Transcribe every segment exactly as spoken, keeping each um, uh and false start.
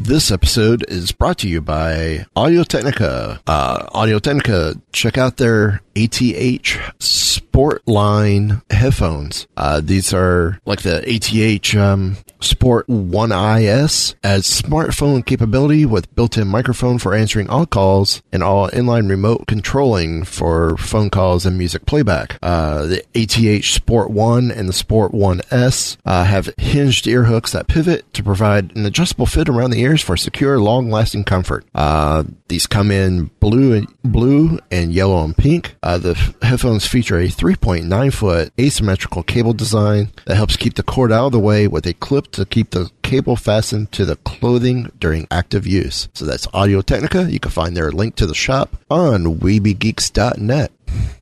This episode is brought to you by Audio-Technica. Uh, Audio-Technica, check out their A T H Sportline headphones. Uh, these are like the A T H um, Sport one I S, as smartphone capability with built-in microphone for answering all calls and all inline remote controlling for phone calls and music playback. Uh, the A T H Sport one and the Sport one S uh, have hinged ear hooks that pivot to provide an adjustable fit around the ears for secure, long-lasting comfort. Uh, these come in blue and blue and yellow and pink. Uh, the f- headphones feature a three point nine foot asymmetrical cable design that helps keep the cord out of the way with a clip to keep the cable fastened to the clothing during active use. So that's Audio-Technica. You can find their link to the shop on weeby geeks dot net.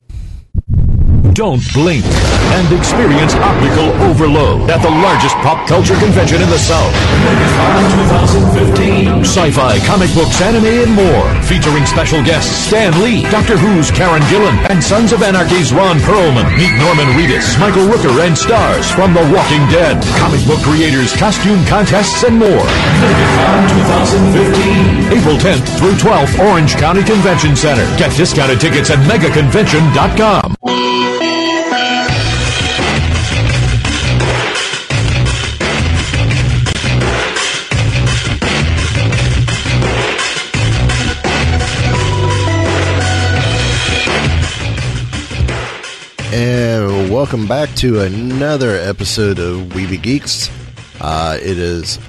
Don't blink and experience optical overload at the largest pop culture convention in the South. twenty fifteen. Sci-fi, comic books, anime, and more. Featuring special guests Stan Lee, Doctor Who's Karen Gillan, and Sons of Anarchy's Ron Perlman. Meet Norman Reedus, Michael Rooker, and stars from The Walking Dead. Comic book creators, costume contests, and more. twenty fifteen. April tenth through twelfth, Orange County Convention Center. Get discounted tickets at mega convention dot com. And welcome back to another episode of Weeby Geeks. Uh, it is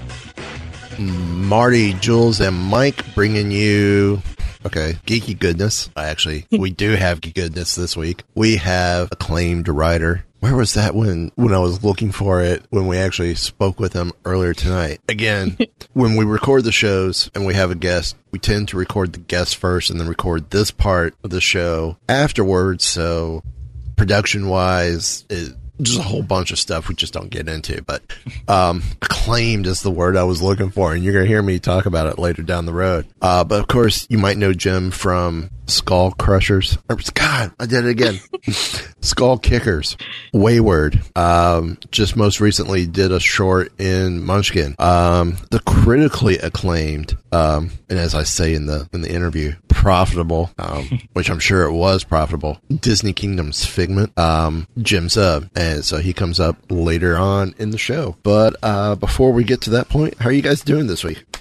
Marty, Jules, and Mike bringing you, okay, geeky goodness. Actually, we do have geeky goodness this week. We have acclaimed writer. Where was that when, when I was looking for it, when we actually spoke with him earlier tonight? Again, when we record the shows and we have a guest, we tend to record the guest first and then record this part of the show afterwards. So production-wise, it, just a whole bunch of stuff we just don't get into. But um, acclaimed is the word I was looking for, and you're going to hear me talk about it later down the road. Uh, but, of course, you might know Jim from Skull Crushers. God, I did it again. Skull Kickers. Wayward. Um, just most recently did a short in Munchkin. Um, the critically acclaimed, um, and as I say in the in the interview, profitable, um, which I'm sure it was profitable, Disney Kingdom's Figment, um, Jim Zub. And so he comes up later on in the show. But uh, before we get to that point, how are you guys doing this week?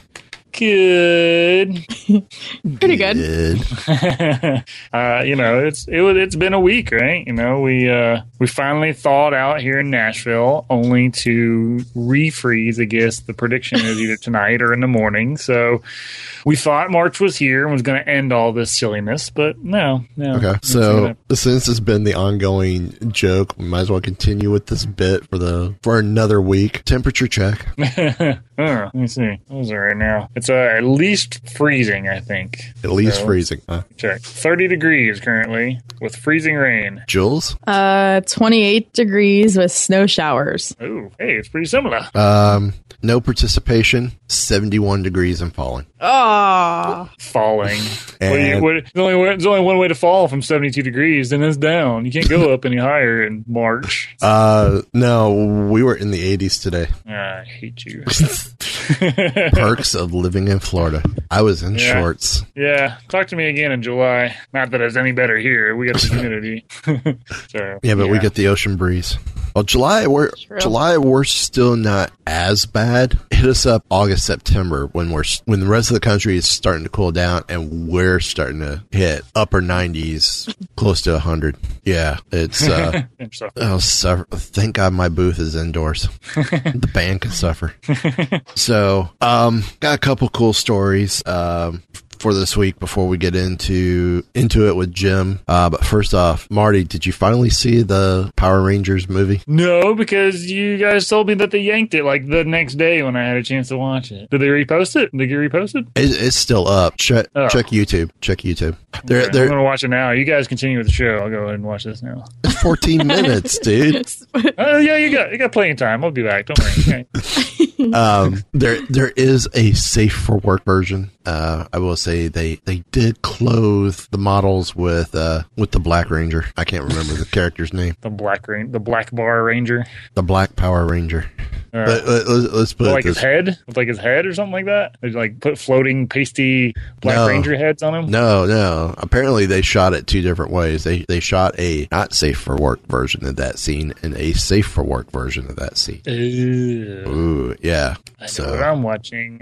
Good. Pretty good. good. uh, you know, it's it was it's been a week, right? You know, we uh, we finally thawed out here in Nashville, only to refreeze. I guess the prediction is either tonight or in the morning. So we thought March was here and was going to end all this silliness, but no, no. Okay, so gonna... since it's been the ongoing joke, we might as well continue with this bit for the for another week. Temperature check. oh, let me see. What is it right now? It's uh, at least freezing, I think. At least so, freezing, huh? Check. thirty degrees currently with freezing rain. Jules? Uh, twenty-eight degrees with snow showers. Oh, hey, it's pretty similar. Um, no participation, seventy-one degrees and falling. Oh, falling. And what do you, what, there's, only, there's only one way to fall from seventy-two degrees, then it's down. You can't go up any higher in March. Uh, no, we were in the eighties today. I hate you. Perks of living in Florida. I was in yeah. shorts. Yeah, talk to me again in July. Not that it's any better here. We got the humidity. so, yeah, but yeah. we get the ocean breeze. Well, July, we're True. July, we're still not as bad. Hit us up August, September when we're when the rest of the country is starting to cool down and we're starting to hit upper nineties, close to a hundred. Yeah, it's. Uh, oh, suffer. Thank God my booth is indoors. The band can suffer. So, um, got a couple cool stories. Um. For this week before we get into into it with Jim. Uh, but first off, Marty, did you finally see the Power Rangers movie? No, because you guys told me that they yanked it like the next day when I had a chance to watch it. Did they repost it? Did it get reposted? It, it's still up. Check oh. check YouTube. Check YouTube. They're, okay, they're, I'm going to watch it now. You guys continue with the show. I'll go ahead and watch this now. It's fourteen minutes, dude. Oh, uh, yeah, you got you got plenty of time. I'll be back. Don't worry. Okay. um, there there is a safe for work version. Uh, I will say they, they did clothe the models with uh, with the Black Ranger. I can't remember the character's name. The Black Rain, the Black Bar Ranger. The Black Power Ranger. Uh, but uh, let's, let's put so it like this his head, with like his head or something like that. They like put floating pasty Black No. Ranger heads on him. No, no. Apparently, they shot it two different ways. They they shot a not safe for work version of that scene and a safe for work version of that scene. Ooh, Ooh, yeah. I know So, what I'm watching.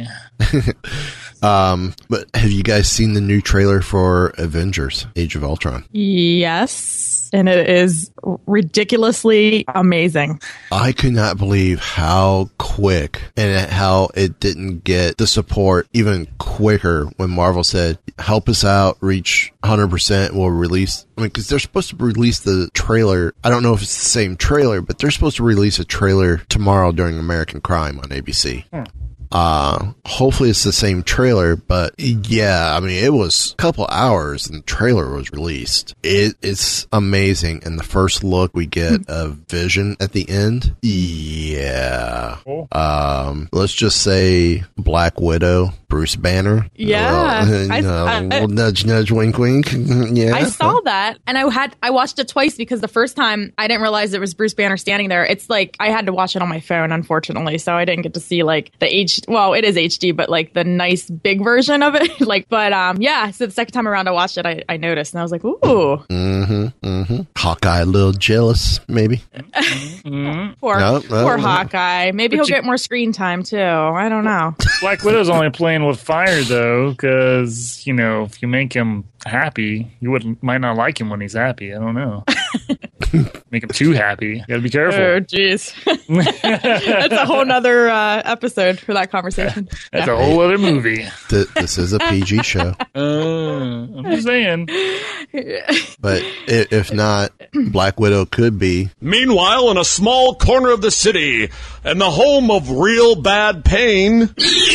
um, but have you guys seen the new trailer for Avengers: Age of Ultron? Yes. And it is ridiculously amazing. I could not believe how quick and how it didn't get the support even quicker when Marvel said, help us out, reach one hundred percent, we'll release. I mean, because they're supposed to release the trailer. I don't know if it's the same trailer, but they're supposed to release a trailer tomorrow during American Crime on A B C. Hmm. Uh, hopefully it's the same trailer, but yeah, I mean, it was a couple hours and the trailer was released. It, it's amazing. And the first look we get of Vision at the end. Yeah. Cool. Um, let's just say Black Widow, Bruce Banner. Yeah. Well, I- you know, I- little nudge, nudge, wink, wink. Yeah. I saw that and I had I watched it twice because the first time I didn't realize it was Bruce Banner standing there. It's like I had to watch it on my phone, unfortunately, so I didn't get to see like the H well, it is H D, but like the nice big version of it. like but um yeah, so the second time around I watched it, I, I noticed and I was like, ooh. Mm-hmm. Mm-hmm. Hawkeye a little jealous, maybe. Mm-hmm. Poor, No, no, poor no. Hawkeye. Maybe But he'll you- get more screen time too. I don't know. Black Widow's only playing with fire though, because you know if you make him happy, you wouldn't might not like him when he's happy. I don't know. Make him too happy. You gotta be careful. Oh, jeez. That's a whole nother uh, episode for that conversation. That's a whole other movie. Th- this is a P G show. Uh, I'm just saying. But i- if not, Black Widow could be. Meanwhile, in a small corner of the city, and the home of real bad pain,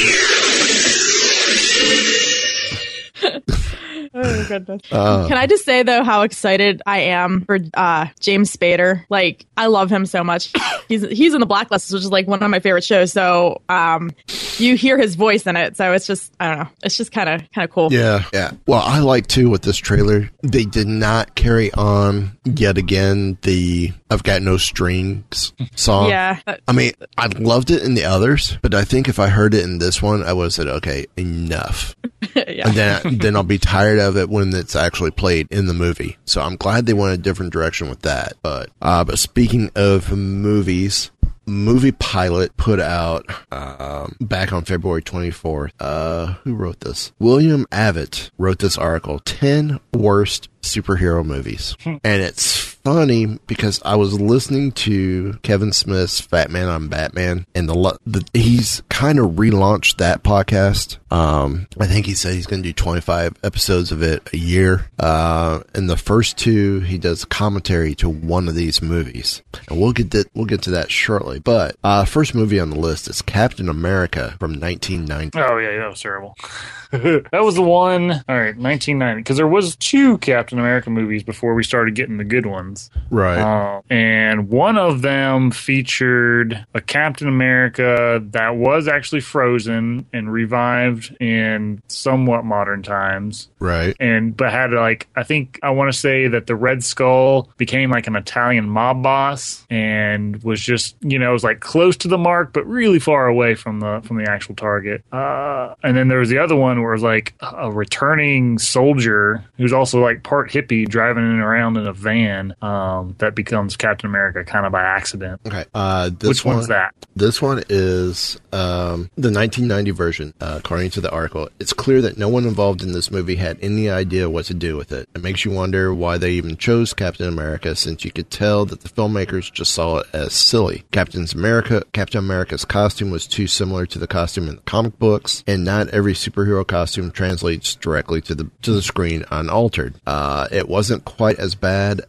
Oh, goodness. Uh, Can I just say, though, how excited I am for uh, James Spader? Like, I love him so much. He's he's in The Blacklist, which is like one of my favorite shows. So um, you hear his voice in it. So it's just, I don't know. It's just kind of kind of cool. Yeah, yeah. Well, I like too with this trailer, they did not carry on yet again the I've Got No Strings song. Yeah. Uh, I mean, I loved it in the others, but I think if I heard it in this one, I would have said, okay, enough. yeah. And then, then I'll be tired of it when it's actually played in the movie. So I'm glad they went a different direction with that. But, uh, but speaking of movies, Movie Pilot put out um, back on February twenty-fourth. Uh, who wrote this? William Abbott wrote this article, ten Worst Superhero Movies. And it's funny because I was listening to Kevin Smith's Fat Man on Batman, and the, lo- the he's kind of relaunched that podcast. Um, I think he said he's going to do twenty-five episodes of it a year. Uh, and the first two, he does commentary to one of these movies, and we'll get to, we'll get to that shortly. But uh, first movie on the list is Captain America from nineteen ninety. Oh yeah, that was terrible. That was the one. All right, nineteen ninety, because there was two Captain America movies before we started getting the good ones. Right. Uh, and one of them featured a Captain America that was actually frozen and revived in somewhat modern times. Right. And but had like I think I want to say that the Red Skull became like an Italian mob boss and was just you know it was like close to the mark but really far away from the from the actual target. Uh, and then there was the other one where it was like a returning soldier who's also like part hippie driving around in a van um, that becomes Captain America kind of by accident. Okay. Uh, this Which one, one's that? This one is um, the nineteen ninety version, uh, according to the article. It's clear that no one involved in this movie had any idea what to do with it. It makes you wonder why they even chose Captain America, since you could tell that the filmmakers just saw it as silly. Captain America, Captain America's costume was too similar to the costume in the comic books, and not every superhero costume translates directly to the to the screen unaltered. Uh, it wasn't quite as bad as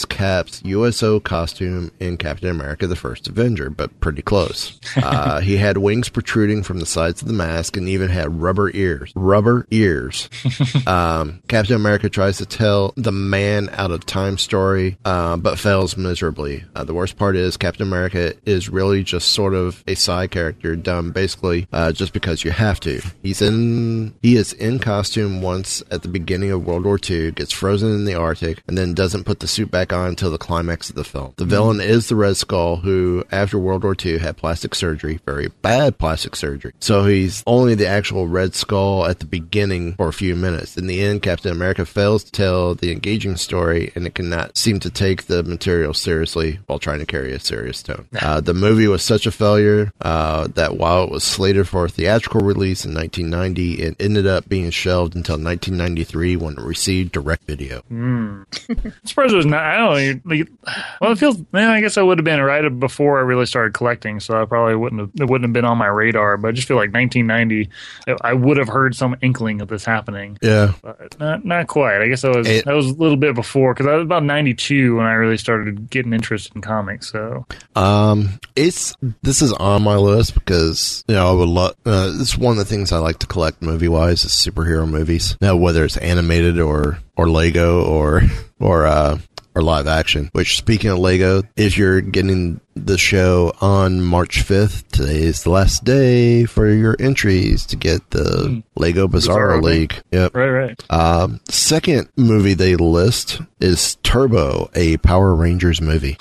Cap's U S O costume in Captain America the First Avenger, but pretty close. Uh, he had wings protruding from the sides of the mask and even had rubber ears. Rubber ears. um, Captain America tries to tell the man out of time story, uh, but fails miserably. Uh, the worst part is Captain America is really just sort of a side character done basically uh, just because you have to. He's in, he is in costume once at the beginning of World War Two, gets frozen in the Arctic, and then doesn't put the suit back on until the climax of the film. The villain is the Red Skull, who after World War Two had plastic surgery, very bad plastic surgery. So he's only the actual Red Skull at the beginning for a few minutes. In the end, Captain America fails to tell the engaging story, and it cannot seem to take the material seriously while trying to carry a serious tone. Uh, the movie was such a failure uh, that while it was slated for a theatrical release in nineteen ninety, it ended up being shelved until nineteen ninety-three when it received direct video. Mm. I'm surprised it was not. I don't know. Like, well, it feels. Man, I guess I would have been right before I really started collecting, so I probably wouldn't have. It wouldn't have been on my radar. But I just feel like nineteen ninety, I would have heard some inkling of this happening. Yeah, but not not quite. I guess I was. It, that was a little bit before because I was about ninety-two when I really started getting interested in comics. So, um, it's this is on my list because you know I would love. Uh, it's one of the things I like to collect movie wise is superhero movies. Now whether it's animated or or Lego or or uh or live action. Which, speaking of Lego, if you're getting the show on March fifth, today is the last day for your entries to get the mm. Lego Bizarro, Bizarro League. Yep. Right, right. Um, second movie they list is Turbo, a Power Rangers movie.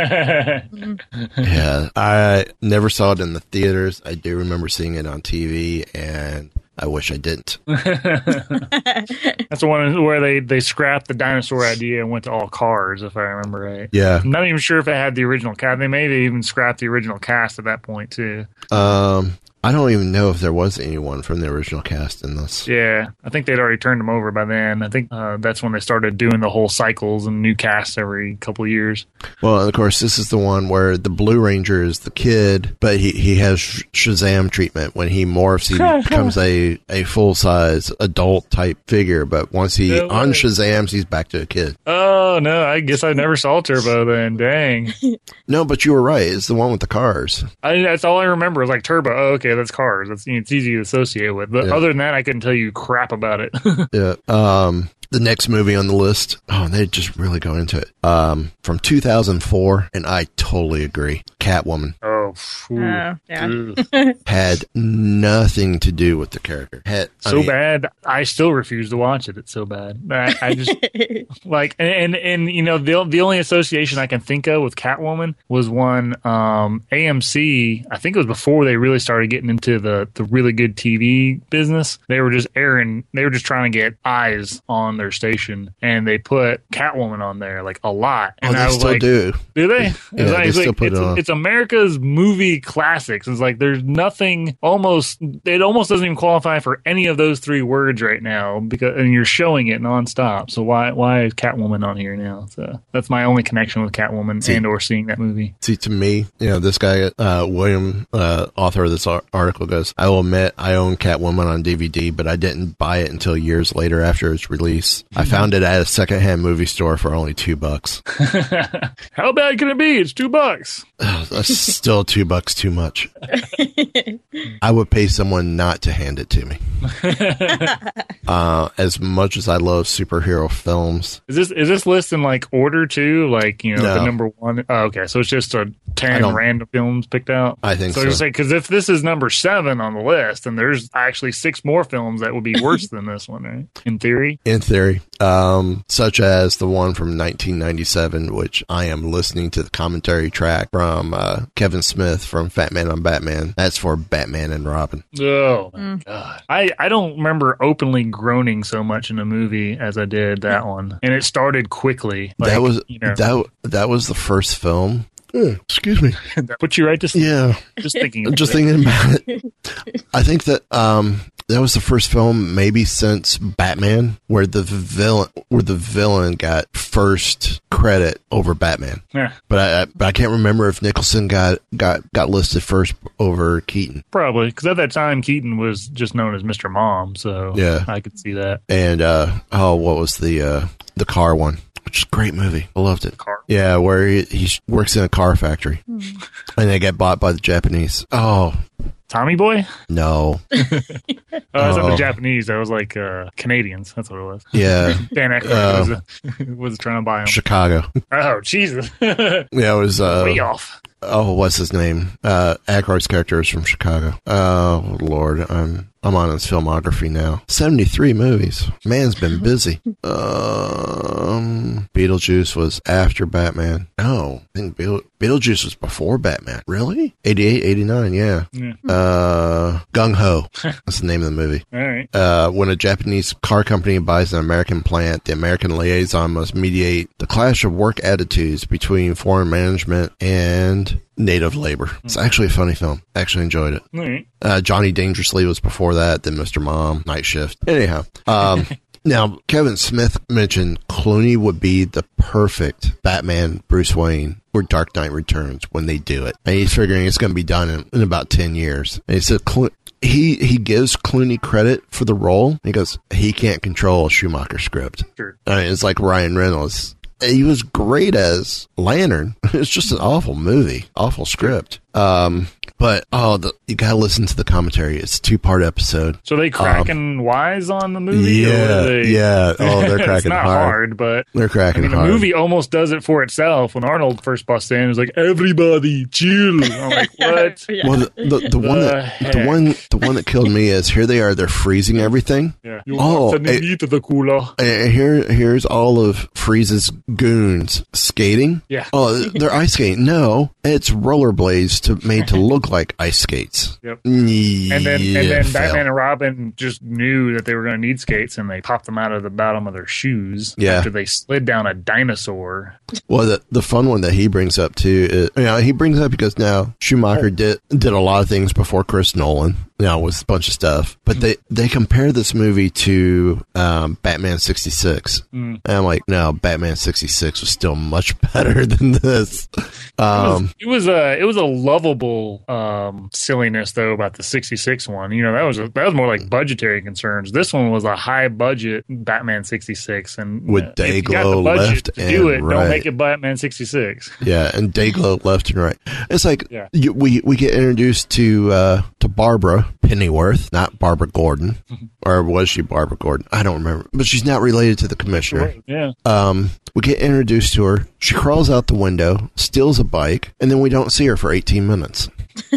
Yeah, I never saw it in the theaters. I do remember seeing it on T V, and I wish I didn't. That's the one where they, they scrapped the dinosaur idea and went to all cars, if I remember right. Yeah. I'm not even sure if it had the original cast. They may have even scrapped the original cast at that point, too. Um... I don't even know if there was anyone from the original cast in this. Yeah, I think they'd already turned them over by then. I think uh, that's when they started doing the whole cycles and new casts every couple of years. Well, of course, this is the one where the Blue Ranger is the kid, but he, he has Shazam treatment. When he morphs, he becomes a, a full-size adult-type figure, but once he no un-Shazams, he's back to a kid. Oh, no, I guess I never saw Turbo then. Dang. No, but you were right. It's the one with the cars. I, that's all I remember. It was like Turbo. Oh, okay. That's cars. That's, it's easy to associate with. But yeah. Other than that, I couldn't tell you crap about it. Yeah. Um, the next movie on the list, oh, they just really go into it. Um, from two thousand four, and I totally agree. Catwoman. Oh, uh, yeah. Had nothing to do with the character. Had, so I mean, bad, I still refuse to watch it. It's so bad. I, I just like, and, and and you know, the the only association I can think of with Catwoman was one um, A M C. I think it was before they really started getting into the the really good T V business. They were just airing. They were just trying to get eyes on their station, and they put Catwoman on there like a lot. And oh, they I was still like, do. Do they? Yeah, it's they like, still like, put it's, it on. It's America's movie classics. It's like there's nothing almost. It almost doesn't even qualify for any of those three words right now because and you're showing it nonstop. So why why is Catwoman on here now? So that's my only connection with Catwoman see, and or seeing that movie. See, to me, you know, this guy uh, William, uh, author of this article, goes, "I will admit I own Catwoman on D V D, but I didn't buy it until years later after its release. I found it at a secondhand movie store for only two bucks. How bad can it be? It's two bucks. That's still two bucks too much. I would pay someone not to hand it to me. uh, as much as I love superhero films, is this is this list in like order too? Like you know no. the number one. Oh, okay, so it's just a ten random films picked out. I think so. So you're saying because if this is number seven on the list, then there's actually six more films that would be worse than this one, right? In theory. In theory, um, such as the one from nineteen ninety-seven, which I am listening to the commentary track from uh, Kevin Smith from Fat Man on Batman. That's for Batman and Robin. Oh my mm. god! I, I don't remember openly groaning so much in a movie as I did that one, and it started quickly. Like, that was you know, that that was the first film. Uh, excuse me. That put you right to sleep. Yeah. Just thinking. About Just it. thinking about it. I think that um, that was the first film, maybe since Batman, where the villain where the villain got first credit over Batman. Yeah. But I, I but I can't remember if Nicholson got got, got listed first over Keaton. Probably because at that time Keaton was just known as Mister Mom, so yeah, I could see that. And uh, oh, what was the uh, the car one? which is a great movie. I loved it. Car. Yeah, where he, he works in a car factory, and they get bought by the Japanese. Oh. Tommy Boy? No. Oh, that's not Oh. the Japanese. That was like uh, Canadians. That's what it was. Yeah. Dan Aykroyd Uh, was, uh, was trying to buy him. Chicago. Oh, Jesus. Yeah, it was, uh, Way off. oh, what's his name? Uh, Aykroyd's character is from Chicago. Oh, Lord. I'm, I'm on his filmography now. seventy-three movies. Man's been busy. Um, Beetlejuice was after Batman. No, I think Beetle, Beetlejuice was before Batman. Really? eighty-eight, eighty-nine, yeah. Yeah. Uh, Gung Ho. That's the name of the movie. All right. Uh, when a Japanese car company buys an American plant, the American liaison must mediate the clash of work attitudes between foreign management and native labor. It's actually a funny film. Actually enjoyed it. All right. Uh, Johnny Dangerously was before that, then Mister Mom, Night Shift. Anyhow, um, now Kevin Smith mentioned Clooney would be the perfect Batman Bruce Wayne for Dark Knight Returns when they do it. And he's figuring it's going to be done in, in about ten years. And he said Clo- he, he gives Clooney credit for the role. He goes, he can't control a Schumacher script. Sure. I mean, it's like Ryan Reynolds. He was great as Lantern. It's just an awful movie, awful script. Um, but oh, the, you gotta listen to the commentary. It's a two-part episode. So they cracking wise on the movie? or Um, Yeah, are they... yeah. Oh, they're it's cracking not hard. hard, but They're cracking I mean, the hard. movie almost does it for itself. When Arnold first busts in, it was like, everybody chill. I'm like, what? Yeah. Well, the, the, the one that The the heck? one the one that killed me is here they are. They're freezing everything. Yeah. You Oh, want to it- eat the cooler. And here, here's all of Freeze's goons skating. Yeah. Oh, they're ice skating. No, it's rollerblades to made to look like ice skates. Yep. Yeah, And then, and then fail. Batman and Robin just knew that they were going to need skates, and they popped them out of the bottom of their shoes Yeah. after they slid down a dinosaur. Well, the the fun one that he brings up too, is, you know, he brings up because now Schumacher did did a lot of things before Chris Nolan. You know, with a bunch of stuff, but they they compare this movie to um, Batman sixty-six, Mm. and I'm like, no, Batman sixty-six was still much better than this. Um, It was a it was a lovable um, silliness though about the sixty-six one. You know, that was a, that was more like budgetary concerns. This one was a high budget Batman sixty-six, and With uh, if you got Dayglow the budget left to do and it, right. don't make it Batman sixty-six. Yeah, and Dayglow left and right. It's like Yeah. you, we we get introduced to uh, to Barbara Pennyworth, not Barbara Gordon, or was she Barbara Gordon? I don't remember, but she's not related to the commissioner. Yeah, Um, we get introduced to her. She crawls out the window, steals a bike, and then we don't see her for eighteen minutes.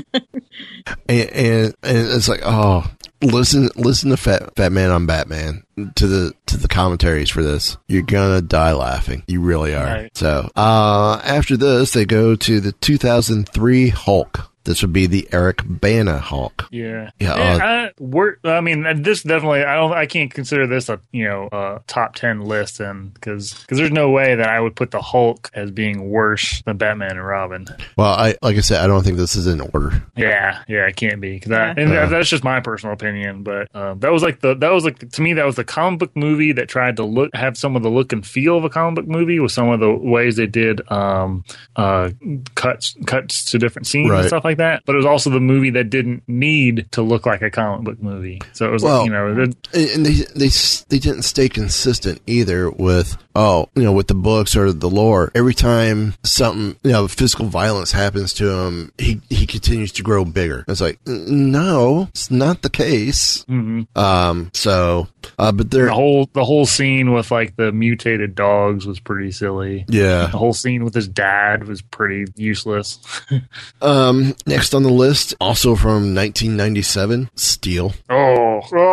and, and and it's like, oh, listen, listen to Fat Fat Man on Batman to the to the commentaries for this. You're gonna die laughing. You really are. Right. So, uh, after this, they go to the two thousand three Hulk. This would be the Eric Bana Hulk. yeah, Yeah, Yeah, uh, I, we're, I mean, this definitely. I don't. I can't consider this a you know a top ten list, and because because there's no way that I would put the Hulk as being worse than Batman and Robin. Well, I like I said, I don't think this is in order. Yeah, yeah, it can't be. 'Cause I, Yeah. and Yeah. that's just my personal opinion. But uh, that was like the that was like to me that was the comic book movie that tried to look have some of the look and feel of a comic book movie with some of the ways they did um, uh, cuts cuts to different scenes Right. and stuff like that. But it was also the movie that didn't need to look like a comic book movie. So it was Well, like, you know it, And and they they they didn't stay consistent either with oh you know with the books or the lore. Every time something you know physical violence happens to him, he he continues to grow bigger. It's like n- no, it's not the case. mhm. Um. So, uh, but they're the whole the whole scene with like the mutated dogs was pretty silly. yeah. The whole scene with his dad was pretty useless. Um. Next on the list, also from nineteen ninety-seven, Steel. Oh, oh,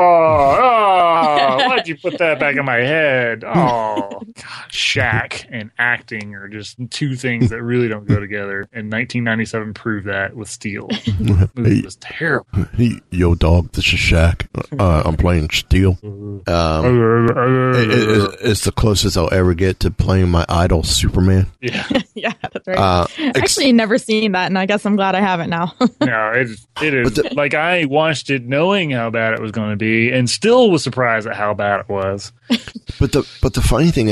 oh, why'd you put that back in my head? Oh, God, Shaq and acting are just two things that really don't go together. And nineteen ninety-seven proved that with Steel. The movie was terrible. Hey, yo, dog, this is Shaq. Uh, I'm playing Steel. Um, it- it- it's- it's the closest I'll ever get to playing my idol, Superman. Yeah, Yeah, that's right. Uh, Actually, never seen that, and I guess I'm glad I haven't now. no, it, it is. But the- like, I watched it knowing how bad it was going to be and still was surprised at how bad it was. But the but the funny thing is, it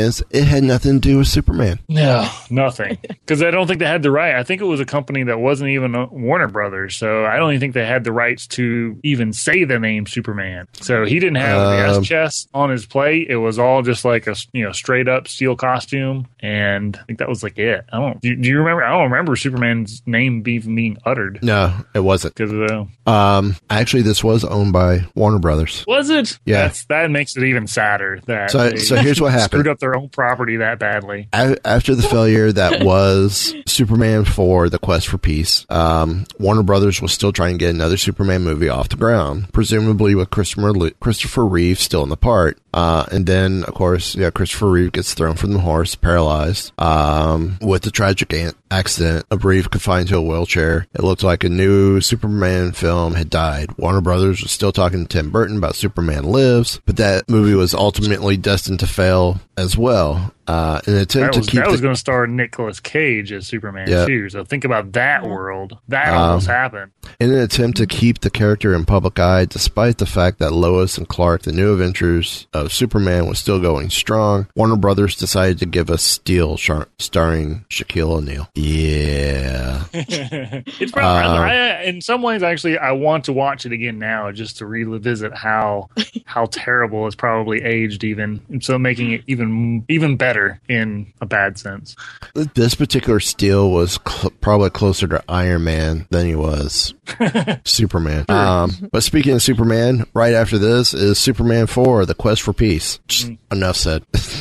had nothing to do with Superman. No, nothing. Because I don't think they had the right. I think it was a company that wasn't even Warner Brothers, so I don't even think they had the rights to even say the name Superman. So he didn't have um, the S chest on his plate. It was all just like a you know straight up steel costume, and I think that was like it. I don't. Do, do you remember? I don't remember Superman's name even being uttered. No, it wasn't. Because of the. Um, actually, this was owned by Warner Brothers. Was it? Yeah. That's, that makes it even sadder. That so, so here's what happened. Screwed up their own property that badly. A- after the failure that was Superman four, The Quest for Peace, um, Warner Brothers was still trying to get another Superman movie off the ground, presumably with Christopher, Le- Christopher Reeve still in the part. Uh, and then, of course, yeah, Christopher Reeve gets thrown from the horse, paralyzed. Um, with the tragic an- accident of Reeve confined to a wheelchair, it looked like a new Superman film had died. Warner Brothers was still talking to Tim Burton about Superman Lives, but that movie was ultimately destined to fail as well. Uh, in an attempt that was, to keep that was the- going to star Nicolas Cage as Superman Yep. too. So think about that world. That Um, almost happened. In an attempt to keep the character in public eye, despite the fact that Lois and Clark, the new adventures of Superman, was still going strong, Warner Brothers decided to give us Steel, shar- starring Shaquille O'Neal. Yeah. It's probably, uh, I, in some ways, actually, I want to watch it again now just to revisit how how terrible it's probably aged, even and so making it even even better in a bad sense. This particular Steel was cl- probably closer to Iron Man than he was Superman. Um, but speaking of Superman, right after this is Superman four, The Quest for Peace. Just Mm. enough said.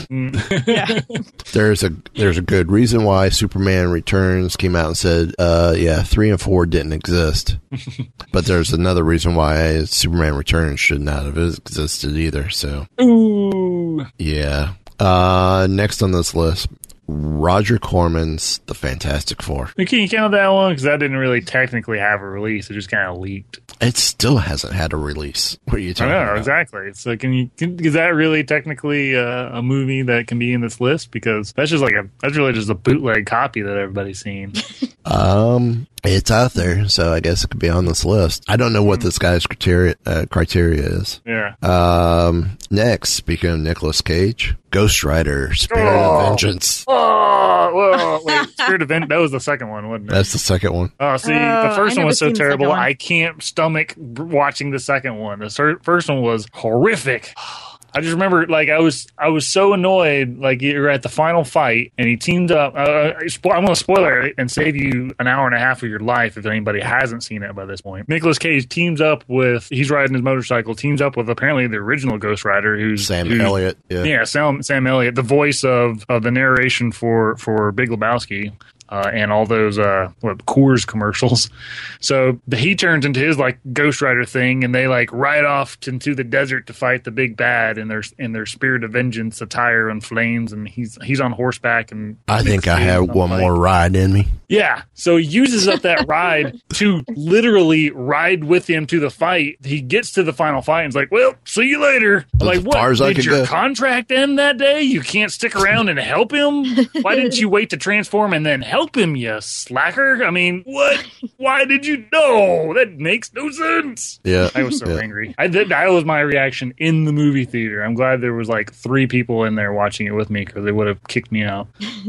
Yeah. There's a there's a good reason why Superman Returns came out and said, uh, yeah, three and four didn't exist. But there's another reason why Superman Returns should not have existed either. So, Ooh. yeah. Uh, next on this list, Roger Corman's The Fantastic Four. Can you count that one? Because that didn't really technically have a release. It just kind of leaked. It still hasn't had a release. What are you I talking know, about? exactly. So can you, can, is that really technically uh, a movie that can be in this list? Because that's just like a, that's really just a bootleg copy that everybody's seen. Um, it's out there, so I guess it could be on this list. I don't know what this guy's criteria uh, criteria is. Yeah. Um, next, speaking of Nicolas Cage, Ghost Rider, Spirit Oh. of Vengeance. Oh, whoa, wait, Spirit of Vengeance. That was the second one, wasn't it? That's the second one. Oh, see, Oh, the first I one was never so seen the second terrible, one. I can't stomach b- watching the second one. The ser- first one was horrific. I just remember, like, I was I was so annoyed, like, you're at the final fight, and he teamed up. Uh, spo- I'm going to spoiler it and save you an hour and a half of your life if anybody hasn't seen it by this point. Nicolas Cage teams up with, he's riding his motorcycle, teams up with apparently the original Ghost Rider, who's Sam who's, Elliott. Yeah. Yeah, Sam, Sam Elliott, the voice of, of the narration for, for Big Lebowski. Uh, and all those uh, what Coors commercials. So the, he turns into his like Ghost Rider thing, and they like ride off into the desert to fight the big bad in their in their Spirit of Vengeance attire and flames, and he's he's on horseback. And I think I have one like, more ride in me. Yeah, so he uses up that ride to literally ride with him to the fight. He gets to the final fight and is like, "Well, see you later." As Like, far what? as I Did could your go. contract end that day? You can't stick around and help him? Why didn't you wait to transform and then help him, you slacker? I mean, what? Why did you? No, that makes no sense. Yeah. I was so Yeah. angry. I did. That was my reaction in the movie theater. I'm glad there was like three people in there watching it with me because they would have kicked me out.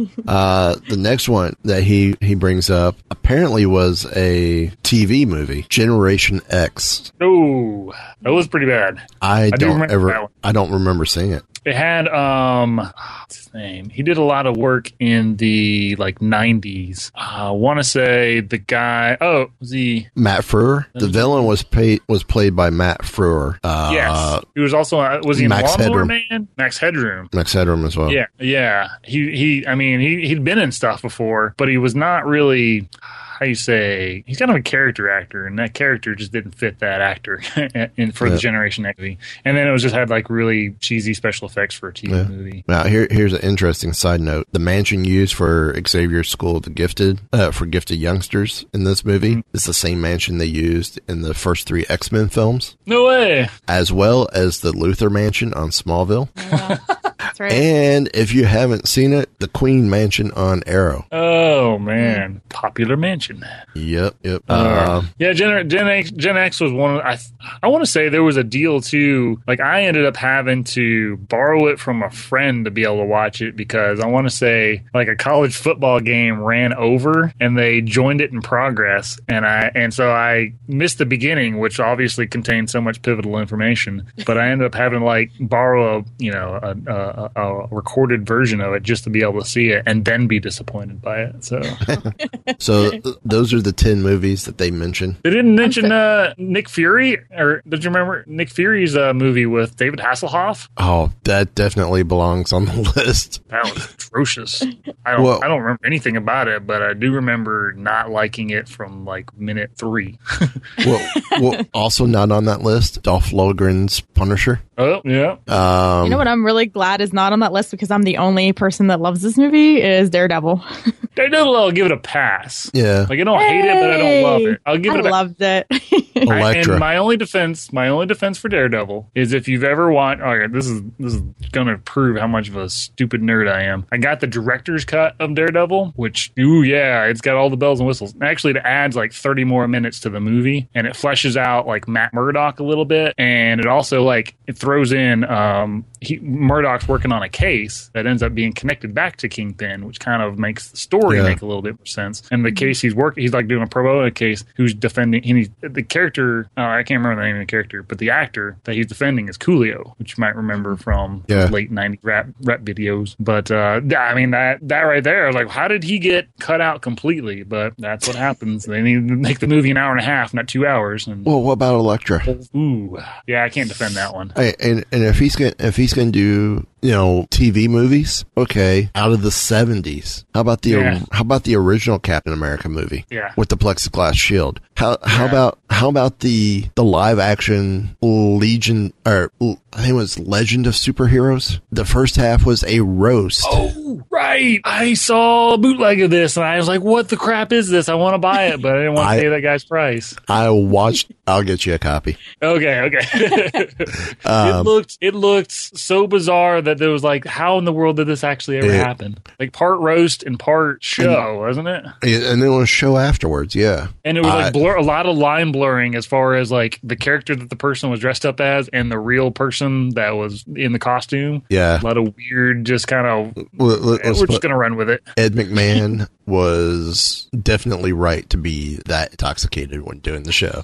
Uh, the next one that he, he brings up apparently was a T V movie, Generation X. Oh, that was pretty bad. I, do don't remember that ever, one. I don't remember seeing it. It had um, what's his name? He did a lot of work in the like nineties. I want to say the guy. Oh, was he? Matt Frewer. The villain was paid, was played by Matt Frewer. Uh, Yes, he was also. Uh, was he in Max Lawnmower Headroom. Man? Max Headroom. Max Headroom as well. Yeah, yeah. He he. I mean, he he'd been in stuff before, but he was not really. How you say? He's kind of a character actor, and that character just didn't fit that actor in for Yeah. the Generation X movie. And then it was just had like really cheesy special effects for a T V Yeah. movie. Now, here, here's an interesting side note. The mansion used for Xavier's School of the Gifted, uh, for gifted youngsters in this movie is the same mansion they used in the first three X-Men films, No way. as well as the Luthor Mansion on Smallville. That's right. And if you haven't seen it, the Queen Mansion on Arrow. Oh man, popular mansion. Yep, yep. Uh, Uh, yeah, Gen, Gen X. Gen X was one of I. I want to say there was a deal too. Like I ended up having to borrow it from a friend to be able to watch it because I want to say like a college football game ran over and they joined it in progress, and I and so I missed the beginning, which obviously contained so much pivotal information. But I ended up having to like borrow a you know a, a, a recorded version of it just to be able to see it and then be disappointed by it. So so th- those are the ten movies that they mentioned. they didn't mention uh, Nick Fury, or did you remember Nick Fury's uh, movie with David Hasselhoff? Oh, that definitely belongs on the list. That was atrocious. I don't. Well- I don't remember anything about it, but I do remember not liking it from like minute three. well, well, also not on that list, Dolph Lundgren's Punisher. Oh yeah. Um, You know what I'm really glad is not on that list because I'm the only person that loves this movie is Daredevil. Daredevil, I'll give it a pass. Yeah. Like I don't hate it, but I don't love it. I'll give I it a loved it. I, Elektra. and my only defense, my only defense for Daredevil is if you've ever watched. Okay, this is this is going to prove how much of a stupid nerd I am. I got the director's cut of Daredevil, which ooh yeah, it's got all the bells and whistles. Actually, it adds like thirty more minutes to the movie, and it fleshes out like Matt Murdock a little bit, and it also like it throws in um, he, Murdock's working on a case that ends up being connected back to Kingpin, which kind of makes the story Yeah. make a little bit more sense. And the case he's working, he's like doing a pro bono case who's defending. And he's, the character, oh, I can't remember the name of the character, but the actor that he's defending is Coolio, which you might remember from Yeah. late nineties rap rap videos. But uh, yeah, I mean that that right there, I was like, how did he get cut out completely? But that's what happens. They need to make the movie an hour and a half, not two hours. And well, what about Elektra? ooh, yeah, I can't defend that one. Hey, and and if he's gonna if he's gonna do you know T V movies, okay, out of the seventies, how about the Yeah. how about the original Captain America movie? Yeah. with the plexiglass shield. How how Yeah. about how about the the live action Legion or I think it was Legend of Superheroes? The first half was a roast. Oh, right. I saw a bootleg of this and I was like, what the crap is this? I want to buy it, but I didn't want to I- pay that guy's price. I watched. I'll get you a copy. Okay, okay. Um, it looked it looked so bizarre that there was like, how in the world did this actually ever It- happen? Like part roast and part show, wasn't it? And then it was a show afterwards. Yeah, And it was I- like blur, a lot of line blurring as far as like the character that the person was dressed up as and the real person that was in the costume. yeah. A lot of weird, just kind of. Well, let- let's We're put- just gonna run with it. Ed McMahon was definitely right to be that intoxicated when doing the show.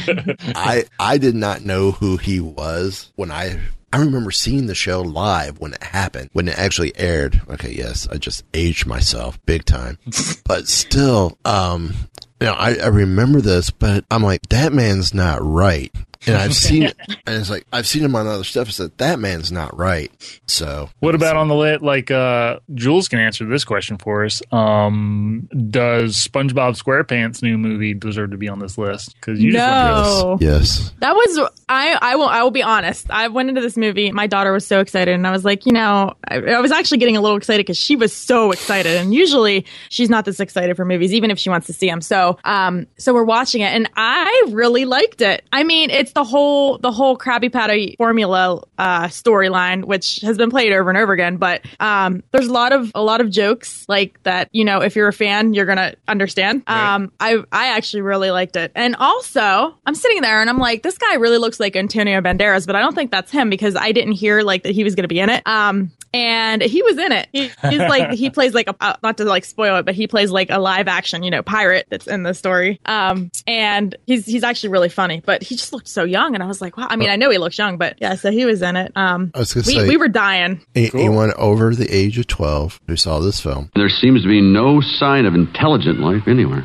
I I did not know who he was when I I remember seeing the show live when it happened, when it actually aired. Okay, yes, I just aged myself big time. But still, um, you know, I, I remember this, but I'm like, that man's not right. And I've seen it, and it's like, I've seen him on other stuff. I said, that man's not right. So, What about on the lit? Like, uh, Jules can answer this question for us. Um, does SpongeBob SquarePants' new movie deserve to be on this list? Because you just No. yes. That was I. I will. I will be honest. I went into this movie. My daughter was so excited, and I was like, you know, I, I was actually getting a little excited because she was so excited. And usually, she's not this excited for movies, even if she wants to see them. So, um, so we're watching it, and I really liked it. I mean, it's the whole the whole Krabby Patty formula uh, storyline, which has been played over and over again. But um, there's a lot of a lot of jokes like that. You know, if you're a fan, you're gonna understand. Right. Um, I I actually really liked it, and also I'm sitting there and I'm like, this guy really looks like Antonio Banderas, but I don't think that's him because I didn't hear like that he was going to be in it. Um, and he was in it. He, he's like he plays like a uh, not to like spoil it, but he plays like a live action, you know, pirate that's in the story. Um, and he's he's actually really funny, but he just looked so young, and I was like, wow. I mean, I know he looks young, but yeah, so he was in it. Um, I was gonna we say- we were dying. A- Anyone over the age of twelve who saw this film, There seems to be no sign of intelligent life anywhere.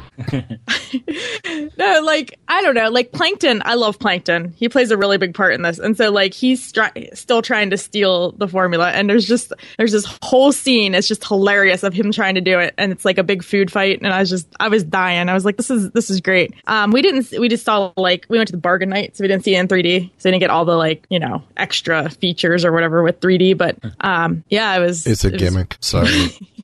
No, like I don't know, like Plankton. I love Plankton. He plays a really big part in this, and so like he's stri- still trying to steal the formula. And there's just there's this whole scene. It's just hilarious of him trying to do it, and it's like a big food fight. And I was just I was dying. I was like, this is this is great. Um, we didn't we just saw like we went to the bargain night, so we didn't see it in three D, so we didn't get all the like you know extra features or whatever with three D. But um, yeah, it was it's a it was- gimmick. Sorry.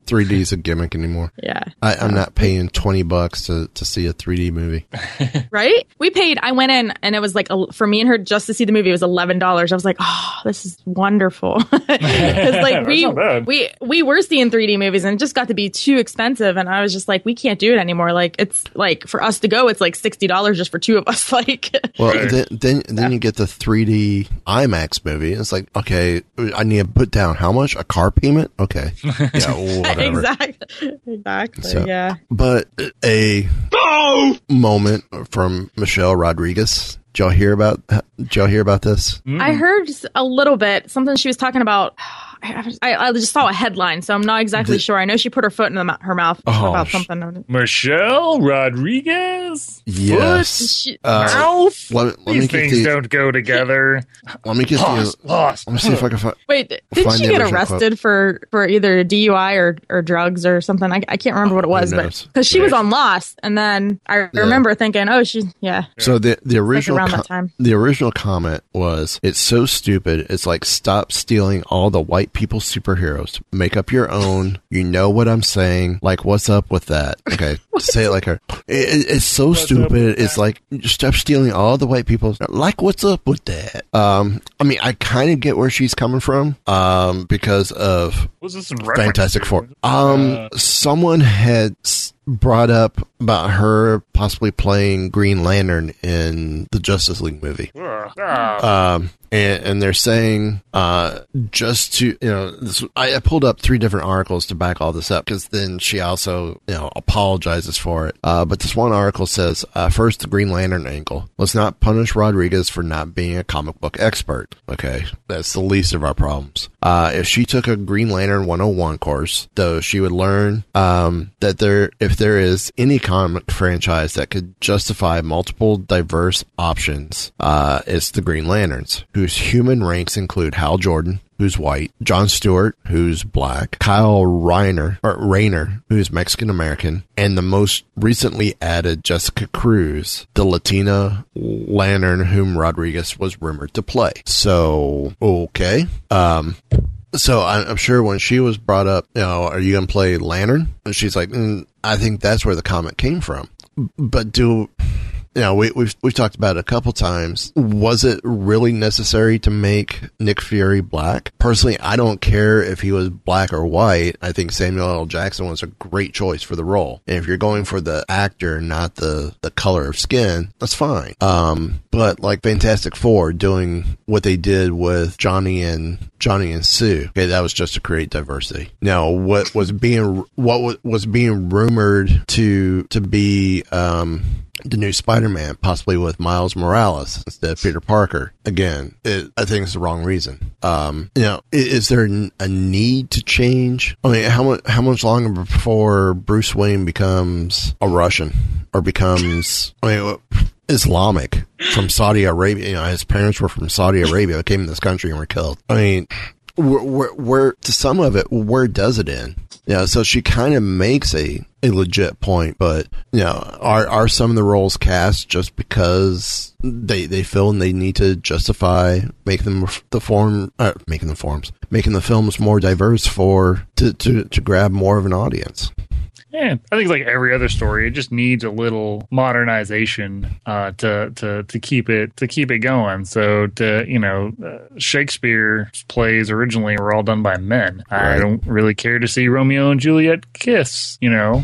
three D is a gimmick anymore. Yeah. I, I'm not paying twenty bucks to, to see a three D movie. Right? We paid, I went in and it was like, a, for me and her just to see the movie, it was eleven dollars. I was like, oh, this is wonderful. Because like we, we, we were seeing three D movies and it just got to be too expensive. And I was just like, we can't do it anymore. Like it's like for us to go, it's like sixty dollars just for two of us. Like, well, then, then, then yeah. you get the three D IMAX movie. It's like, okay, I need to put down how much? A car payment? Okay. Yeah, whatever. Exactly. Exactly. So, yeah. But a oh! moment from Michelle Rodriguez. Did y'all hear about? Did y'all hear about this? Mm. I heard a little bit. Something she was talking about. I, I just saw a headline, so I'm not exactly the, sure. I know she put her foot in the, her mouth oh, about something. Michelle Rodriguez? Yes. She, uh, mouth? Let, let These things the, don't go together. Let me get lost, the. Lost. Let me see if I can find. Wait, didn't she get arrested quote. for for either D U I or, or drugs or something? I, I can't remember what it was, but because she was on Lost, and then I yeah. remember thinking, oh, she's yeah. So the the original like around com- that time. the original comment was, "It's so stupid. It's like stop stealing all the white people superheroes. Make up your own. You know what I'm saying? Like, what's up with that? Okay, say it like her. It, it's so what's stupid. It's that? Like stop stealing all the white people. Like, what's up with that? Um, I mean, I kind of get where she's coming from. Um, because of was this Fantastic Four. Um, uh, someone had brought up about her possibly playing Green Lantern in the Justice League movie. Uh, um, and, and they're saying, uh, just to, you know, this, I, I pulled up three different articles to back all this up because then she also, you know, apologizes for it. Uh, but this one article says, uh, first, the Green Lantern angle. Let's not punish Rodriguez for not being a comic book expert. Okay. That's the least of our problems. Uh, if she took a Green Lantern one oh one course, though, she would learn, um, that there, if there is any comic franchise that could justify multiple diverse options, uh, it's the Green Lanterns, whose human ranks include Hal Jordan, who's white, John Stewart, who's black, Kyle Rayner, or Rayner, who's Mexican American, and the most recently added Jessica Cruz, the Latina Lantern whom Rodriguez was rumored to play. So, okay. Um, so I'm sure when she was brought up, you know, are you going to play Lantern? And she's like, mm, I think that's where the comic came from. But do... You know, we, we've we've talked about it a couple times. Was it really necessary to make Nick Fury black? Personally, I don't care if he was black or white. I think Samuel L. Jackson was a great choice for the role. And if you're going for the actor, not the, the color of skin, that's fine. Um, but like Fantastic Four doing what they did with Johnny and Johnny and Sue, okay, that was just to create diversity. Now, what was being what was being rumored to to be um. the new Spider-Man, possibly with Miles Morales instead of Peter Parker. Again, it, I think it's the wrong reason. Um, you know, is, is there a need to change? I mean, how much how much longer before Bruce Wayne becomes a Russian or becomes, I mean, Islamic from Saudi Arabia? You know, his parents were from Saudi Arabia, came to this country and were killed. I mean, where, where, where to some of it, where does it end? Yeah, so she kind of makes a, a legit point, but, you know, are are some of the roles cast just because they they feel and they need to justify making them the form, uh, making the forms, making the films more diverse for to, to, to grab more of an audience? Yeah, I think it's like every other story. It just needs a little modernization uh, to to to keep it to keep it going. So, to you know, uh, Shakespeare's plays originally were all done by men. Right. I don't really care to see Romeo and Juliet kiss. You know,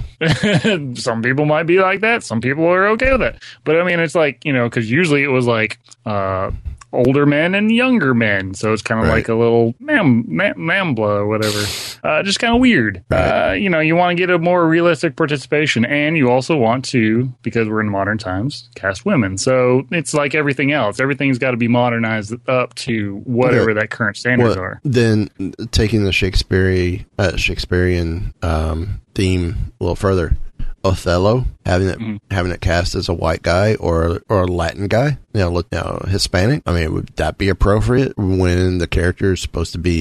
some people might be like that. Some people are okay with it. But I mean, it's like, you know, because usually it was like uh, older men and younger men. So it's kind of right. like a little mam, mam, mambla or whatever. Uh, just kind of weird. Right. Uh, you know, you want to get a more realistic participation, and you also want to, because we're in modern times, cast women. So it's like everything else. Everything's got to be modernized up to whatever yeah. that current standards well, are. Then taking the Shakespearean, uh, Shakespearean um, theme a little further, Othello, having it mm. having it cast as a white guy or or a Latin guy, you know, you know, Hispanic. I mean, would that be appropriate when the character is supposed to be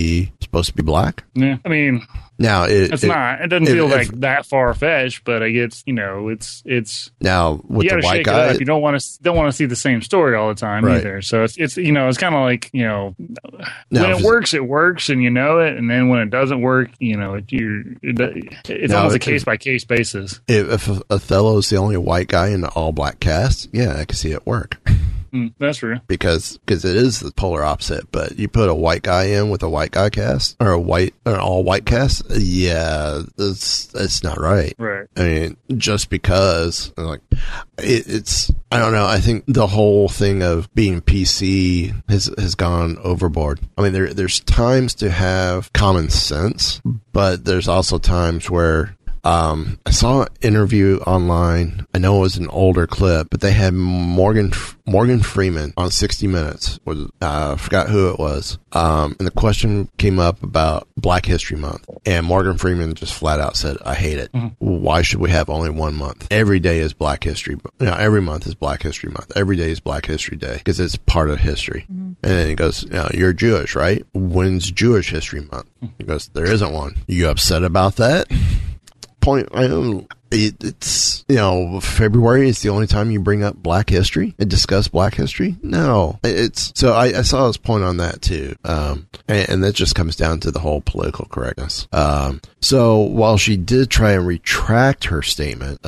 supposed to be black. Yeah, I mean, now it, it's it, not. It doesn't if, feel if, like that far fetched, but I guess you know, it's it's. Now with you the gotta white shake guy, it up. You don't want to don't want to see the same story all the time Right. either. So it's it's you know, it's kind of like you know, Now, when if it works, it works, and you know it, and then when it doesn't work, you know, it, you're it, it's Now, almost a if- case by case basis. if, if Othello is the only white guy in the all black cast, yeah, I can see it work. Mm, that's true. because because it is the polar opposite. But you put a white guy in with a white guy cast or a white or an all white cast, yeah, it's it's not right. Right. I mean, just because like it, it's I don't know. I think the whole thing of being P C has has gone overboard. I mean, there there's times to have common sense, but there's also times where. Um, I saw an interview online. I know it was an older clip, but they had Morgan Morgan Freeman on sixty minutes. Was uh, I forgot who it was. Um, and the question came up about Black History Month, and Morgan Freeman just flat out said, "I hate it. Mm-hmm. Why should we have only one month? Every day is Black History. You know, every month is Black History Month. Every day is Black History Day because it's part of history." Mm-hmm. And then he goes, you know, "You're Jewish, right? When's Jewish History Month?" He goes, "There isn't one. You upset about that?" Point, I don't, it, it's, you know, February is the only time you bring up Black history and discuss Black history. No, it's, so I, I saw his point on that too. Um, and, and that just comes down to the whole political correctness. Um, so while she did try and retract her statement,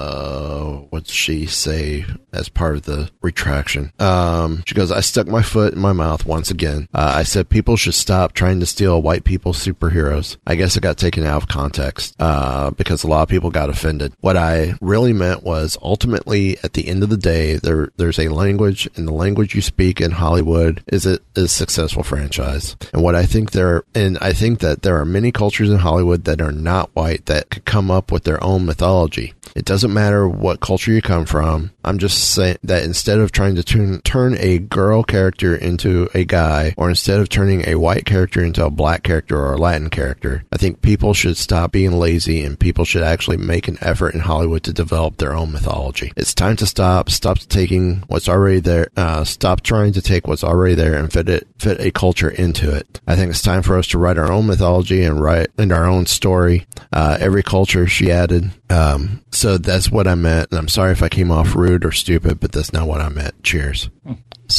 uh, what did she say as part of the retraction? Um, she goes, "I stuck my foot in my mouth once again. Uh, I said people should stop trying to steal white people's superheroes. I guess it got taken out of context, uh, because a lot of people got offended. What I really meant was ultimately at the end of the day, there, there's a language, and the language you speak in Hollywood is a, is a successful franchise. And what I think there, and I think that there are many cultures in Hollywood that are not white that could come up with their own mythology. It doesn't matter what culture you come from. I'm just saying that instead of trying to turn, turn a girl character into a guy, or instead of turning a white character into a black character or a Latin character, I think people should stop being lazy and people should actually make an effort in Hollywood to develop their own mythology. It's time to stop, stop taking what's already there, uh, stop trying to take what's already there and fit it, fit a culture into it. I think it's time for us to write our own mythology and write in our own story. Uh, every culture," she added. Um, so that's what I meant. And I'm sorry if I came off rude or stupid, but that's not what I meant. Cheers. Hmm.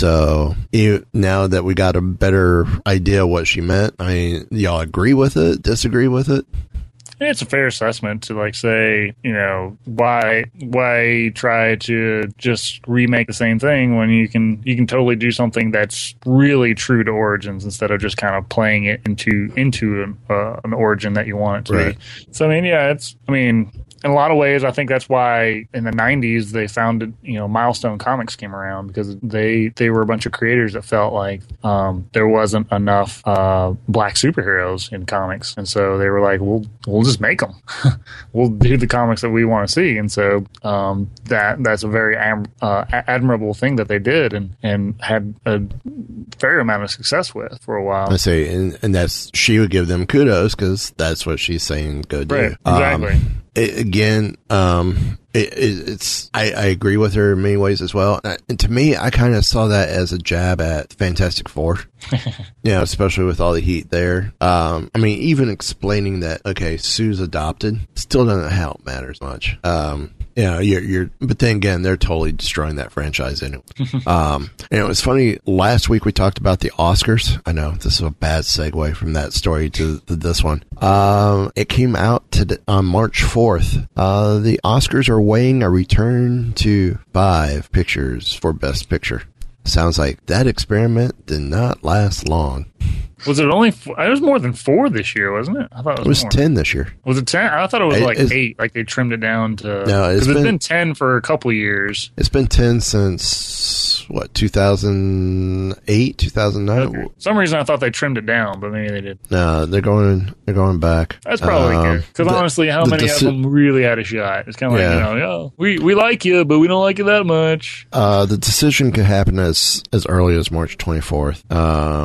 So you, now that we got a better idea what she meant, I mean, y'all agree with it, disagree with it? It's a fair assessment to like say, you know, why why try to just remake the same thing when you can you can totally do something that's really true to origins instead of just kind of playing it into into an, uh, an origin that you want it to right. be. So I mean, yeah, it's I mean. In a lot of ways, I think that's why in the nineties they founded, you know, Milestone Comics came around because they, they were a bunch of creators that felt like um, there wasn't enough uh, black superheroes in comics, and so they were like, "We'll we'll just make them. We'll do the comics that we want to see." And so um, that that's a very am- uh, admirable thing that they did, and, and had a fair amount of success with for a while. I say, and, and that's she would give them kudos because that's what she's saying. Go do. Right, exactly. Um, It, again, um, it, it, it's I, I agree with her in many ways as well. And to me, I kind of saw that as a jab at Fantastic Four. Yeah, especially with all the heat there. Um, I mean, even explaining that, okay, Sue's adopted still doesn't help matters much. Um, you know, you're, you're, but then again, they're totally destroying that franchise anyway. um, and it was funny. Last week we talked about the Oscars. I know this is a bad segue from that story to, to this one. Um, it came out to, on March fourth. Uh, the Oscars are weighing a return to five pictures for Best Picture. Sounds like that experiment did not last long. Was it only? Four? It was more than four this year, wasn't it? I thought it was, It was more. ten this year. Was it ten? I thought it was It- like it's- eight. Like they trimmed it down to. No, it's because it's been- been ten for a couple years. It's been ten since, what, two thousand eight, two thousand nine? Okay. For some reason, I thought they trimmed it down, but maybe they did. No, they're going, they're going back. That's probably Um, good. Because the- honestly, how the many deci- of them really had a shot? It's kind of like, Yeah. you know, yo, we, we like you, but we don't like you that much. Uh, the decision could happen as, as early as March twenty-fourth. Um,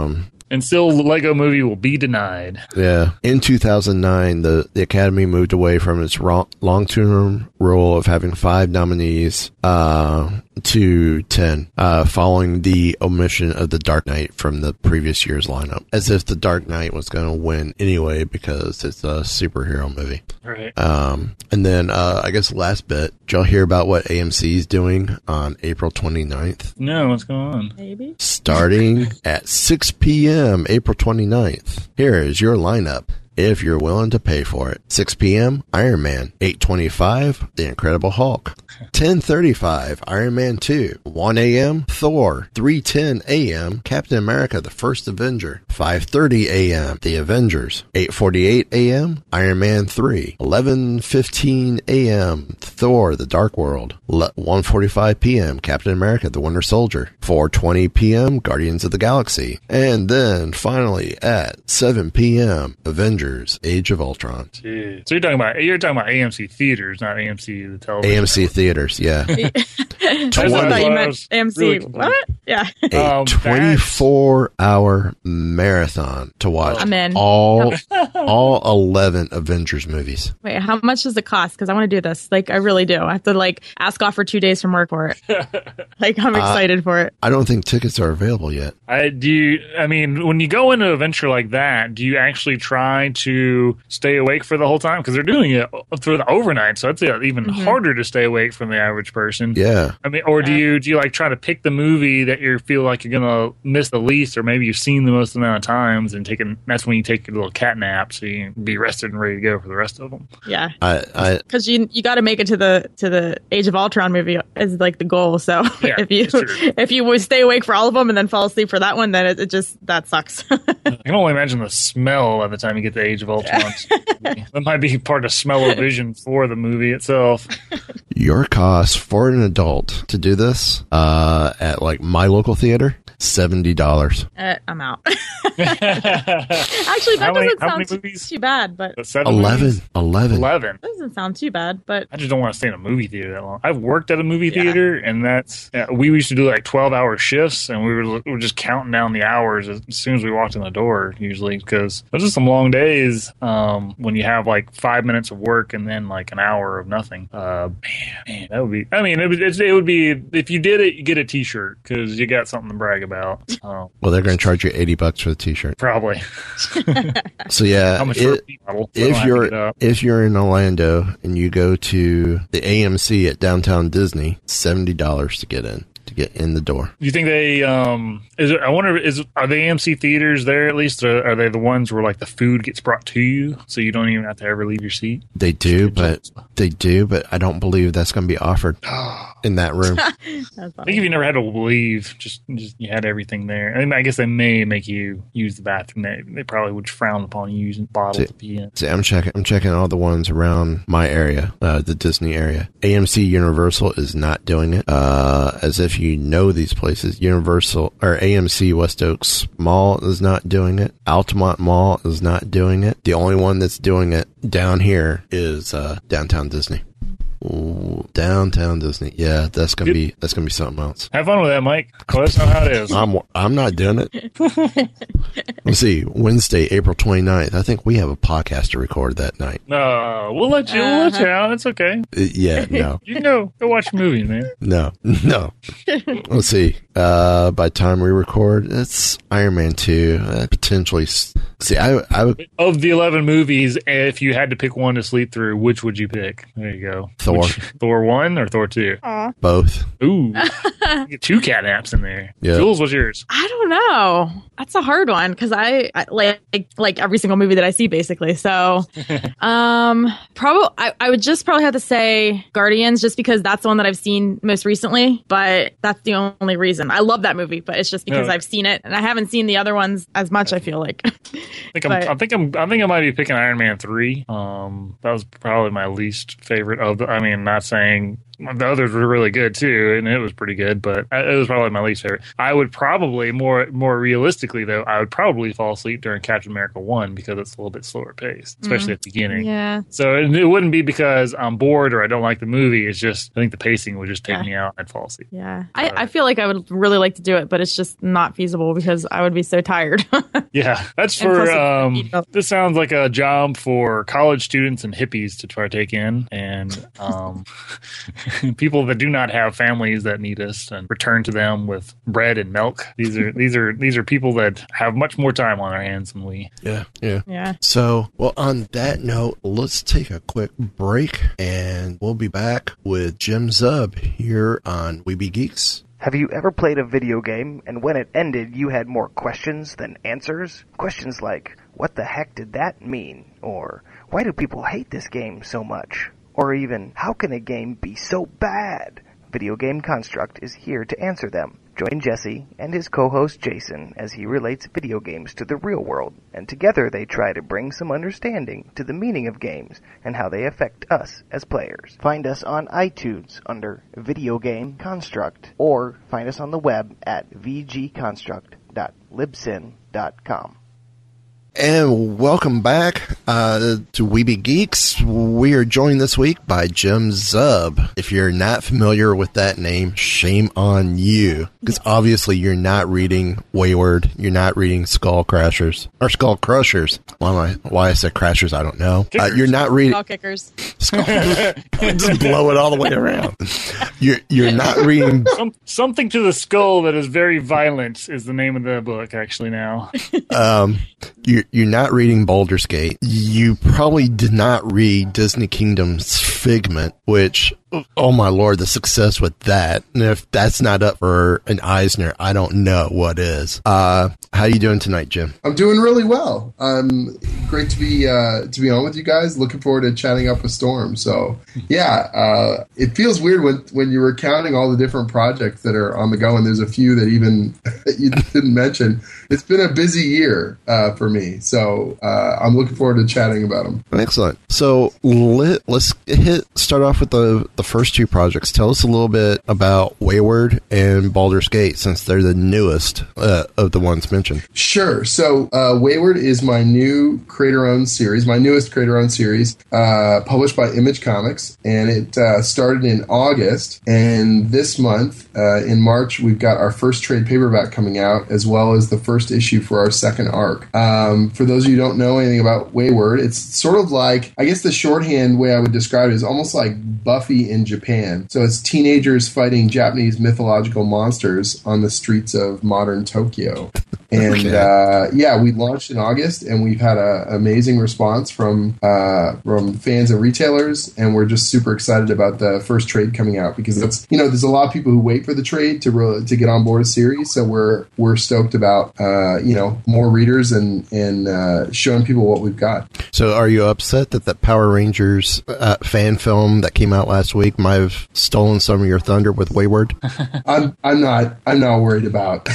And still, the Lego movie will be denied. Yeah. In two thousand nine, the, the Academy moved away from its ro- long-term rule of having five nominees uh, to ten, uh, following the omission of The Dark Knight from the previous year's lineup. As if The Dark Knight was going to win anyway because it's a superhero movie. Right. Um, and then, uh, I guess last bit, did y'all hear about what A M C is doing on April twenty-ninth? No, what's going on? Maybe. Starting at six p.m. April twenty-ninth. Here is your lineup, if you're willing to pay for it. six p.m. Iron Man. eight twenty-five The Incredible Hulk. ten thirty-five Iron Man two. one a.m. Thor. three ten a.m. Captain America the First Avenger. five thirty a.m. The Avengers. eight forty-eight a.m. Iron Man three. eleven fifteen a.m. Thor the Dark World. one forty-five p.m. Captain America the Winter Soldier. four twenty p.m. Guardians of the Galaxy. And then finally at seven p.m. Avengers Age of Ultron. Jeez. So you're talking about you're talking about A M C theaters, not A M C the television. A M C theaters, yeah. I That's thought what you I meant was A M C. really confused. What? Yeah. A Um, twenty-four hour marathon to watch I'm in. all all eleven Avengers movies. Wait, how much does it cost? Because I want to do this. Like, I really do. I have to like ask off for two days from work for it. Like, I'm excited for it. I don't think tickets are available yet. I do. You, I mean, when you go into a venture like that, do you actually try to stay awake for the whole time? Because they're doing it through the overnight, so it's uh, even Mm-hmm. harder to stay awake from the average person. Yeah. I mean, or do you do you like try to pick the movie that you feel like you're gonna miss the least, or maybe you've seen the most amount of times, and taking that's when you take your little cat nap, so you can be rested and ready to go for the rest of them. Yeah. I, I Because you you got to make it to the to the Age of Ultron movie is like the goal. So Yeah, if you that's true. if you would stay awake for all of them and then fall asleep for that one, then it, it just that sucks. I can only imagine the smell by the time you get to Age of Ultron. That might be part of smell-o-vision for the movie itself. your cost for an adult to do this uh, at like my local theater, seventy dollars. uh, I'm out. Actually, that How many- doesn't how sound many too, movies? too bad, but The seven Eleven. movies? Eleven. Eleven. doesn't sound too bad. But I just don't want to stay in a movie theater that long. I've worked at a movie Yeah. theater, and that's yeah, we used to do like twelve hour shifts, and we were, we were just counting down the hours as soon as we walked in the door, usually because those are some long days um, when you have like five minutes of work and then like an hour of nothing. Uh, man, man, that would be. I mean, it would, it would be if you did it, you get a T-shirt because you got something to brag about. Um, Well, they're going to charge you eighty bucks for the t-shirt. probably. So yeah, How much for a it, pee bottle? So I don't if have to get you're up. if you're in Orlando and you go to the A M C at downtown Disney, seventy dollars to get in to get in the door. Do you think they um is it, I wonder is are the A M C theaters there at least or are they the ones where like the food gets brought to you so you don't even have to ever leave your seat? They do, but they do, but I don't believe that's going to be offered in that room. that's I funny. think if you never had to leave, just just you had everything there. I, mean, I guess they may make you use the bathroom. They they probably would frown upon you using bottles to pee in. See, I'm checking. I'm checking all the ones around my area, uh, the Disney area. A M C Universal is not doing it. Uh, as if you know these places, Universal or A M C West Oaks Mall is not doing it. Altamont Mall is not doing it. The only one that's doing it down here is uh, Downtown Disney. Ooh, Downtown Disney. Yeah, that's gonna Good. be that's gonna be something else. Have fun with that, Mike. Let us know how it is. I'm I'm not doing it. Let's see. Wednesday, April twenty-ninth. I think we have a podcast to record that night. No, we'll let you. We'll let you out. It's okay. Uh, yeah, no. You can go go watch a movie, man. No, no. Let's see. Uh, by the time we record, it's Iron Man two. Uh, potentially. s- See, I, I would Of the eleven movies, if you had to pick one to sleep through, which would you pick? There you go. Thor. Which- Thor one or Thor two? both. Ooh, you get two cat naps in there. Yeah. Jules, what's yours? I don't know. That's a hard one because I, I like like every single movie that I see basically. So, um, probably I, I would just probably have to say Guardians just because that's the one that I've seen most recently. But that's the only reason. I love that movie, but it's just because Yeah. I've seen it and I haven't seen the other ones as much. I feel like. I think I'm, But- I think I'm. I think I might be picking Iron Man three. Um, that was probably my least favorite of the. I mean, not saying The others were really good too, and it was pretty good, but it was probably my least favorite. I would probably, more more realistically though, I would probably fall asleep during Captain America one because it's a little bit slower paced, especially mm. at the beginning. Yeah. So it, it wouldn't be because I'm bored or I don't like the movie. It's just, I think the pacing would just take yeah. me out and I'd fall asleep. Yeah. I, I feel like I would really like to do it, but it's just not feasible because I would be so tired. Yeah. That's for, um, this sounds like a job for college students and hippies to try to take in, and um, people that do not have families that need us and return to them with bread and milk. These are these are these are people that have much more time on their hands than we. Yeah, yeah, yeah. So, well, on that note, let's take a quick break, and we'll be back with Jim Zub here on We Be Geeks. Have you ever played a video game and when it ended you had more questions than answers? Questions like, what the heck did that mean? Or, why do people hate this game so much? Or even, how can a game be so bad? Video Game Construct is here to answer them. Join Jesse and his co-host Jason as he relates video games to the real world, and together they try to bring some understanding to the meaning of games and how they affect us as players. Find us on iTunes under Video Game Construct, or find us on the web at v g construct dot libsyn dot com. And welcome back uh, to We Be Geeks. We are joined this week by Jim Zub. If you're not familiar with that name, shame on you. Because obviously you're not reading Wayward. You're not reading Skull Crashers. Or Skull Crushers. Why, am I, why I said Crashers, I don't know. Uh, you're not reading... Skull Kickers. Skull Just blow it all the way around. You're, you're not reading... Some, something to the Skull that is very violent is the name of the book, actually, now. um... You're, you're not reading Baldur's Gate. You probably did not read Disney Kingdom's Figment, which, oh my lord, the success with that. And if that's not up for an Eisner, I don't know what is. Uh, how you doing tonight, Jim? I'm doing really well. Um, great to be uh, to be on with you guys. Looking forward to chatting up with Storm. So, yeah, uh, it feels weird when, when you were counting all the different projects that are on the go, and there's a few that even that you didn't mention. It's been a busy year uh, for me, so uh, I'm looking forward to chatting about them. Excellent. So let, let's hit start off with the, the first two projects. Tell us a little bit about Wayward and Baldur's Gate, since they're the newest uh, of the ones mentioned. Sure. So uh, Wayward is my new creator-owned series, my newest creator-owned series, uh, published by Image Comics, and it uh, started in August. And this month, uh, in March, we've got our first trade paperback coming out, as well as the first issue for our second arc. Um, for those of you who don't know anything about Wayward, it's sort of like, I guess the shorthand way I would describe it is almost like Buffy in Japan. So it's teenagers fighting Japanese mythological monsters on the streets of modern Tokyo. And okay. uh, yeah, we launched in August, and we've had an amazing response from uh, from fans and retailers, and we're just super excited about the first trade coming out, because that's, you know, there's a lot of people who wait for the trade to really, to get on board a series, so we're we're stoked about uh, you know, more readers and and uh, showing people what we've got. So, are you upset that the Power Rangers uh, fan film that came out last week might have stolen some of your thunder with Wayward? I'm I'm not I'm not worried about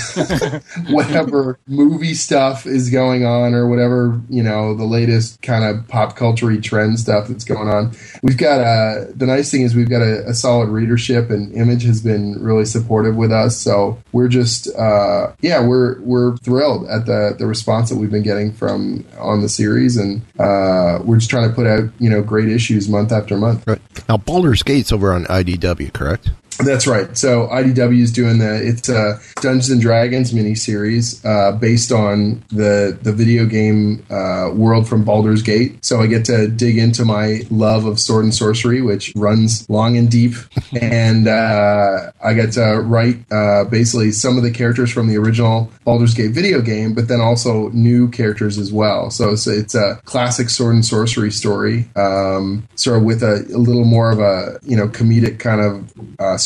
whatever movie stuff is going on, or whatever, you know, the latest kind of pop culture-y trend stuff that's going on. We've got a, the nice thing is we've got a, a solid readership, and Image has been really supportive with us. So we're just, uh, yeah, we're we're thrilled at the, the response that we've been getting from on the series, and uh, we're just trying to put out, you know, great issues month after month. Right. Now, Baldur's Gate's over on I D W, correct? That's right. So I D W is doing the it's a Dungeons and Dragons miniseries uh, based on the the video game uh, world from Baldur's Gate. So I get to dig into my love of sword and sorcery, which runs long and deep, and uh, I get to write uh, basically some of the characters from the original Baldur's Gate video game, but then also new characters as well. So it's, it's a classic sword and sorcery story, um, sort of with a, a little more of a, you know, comedic kind of uh,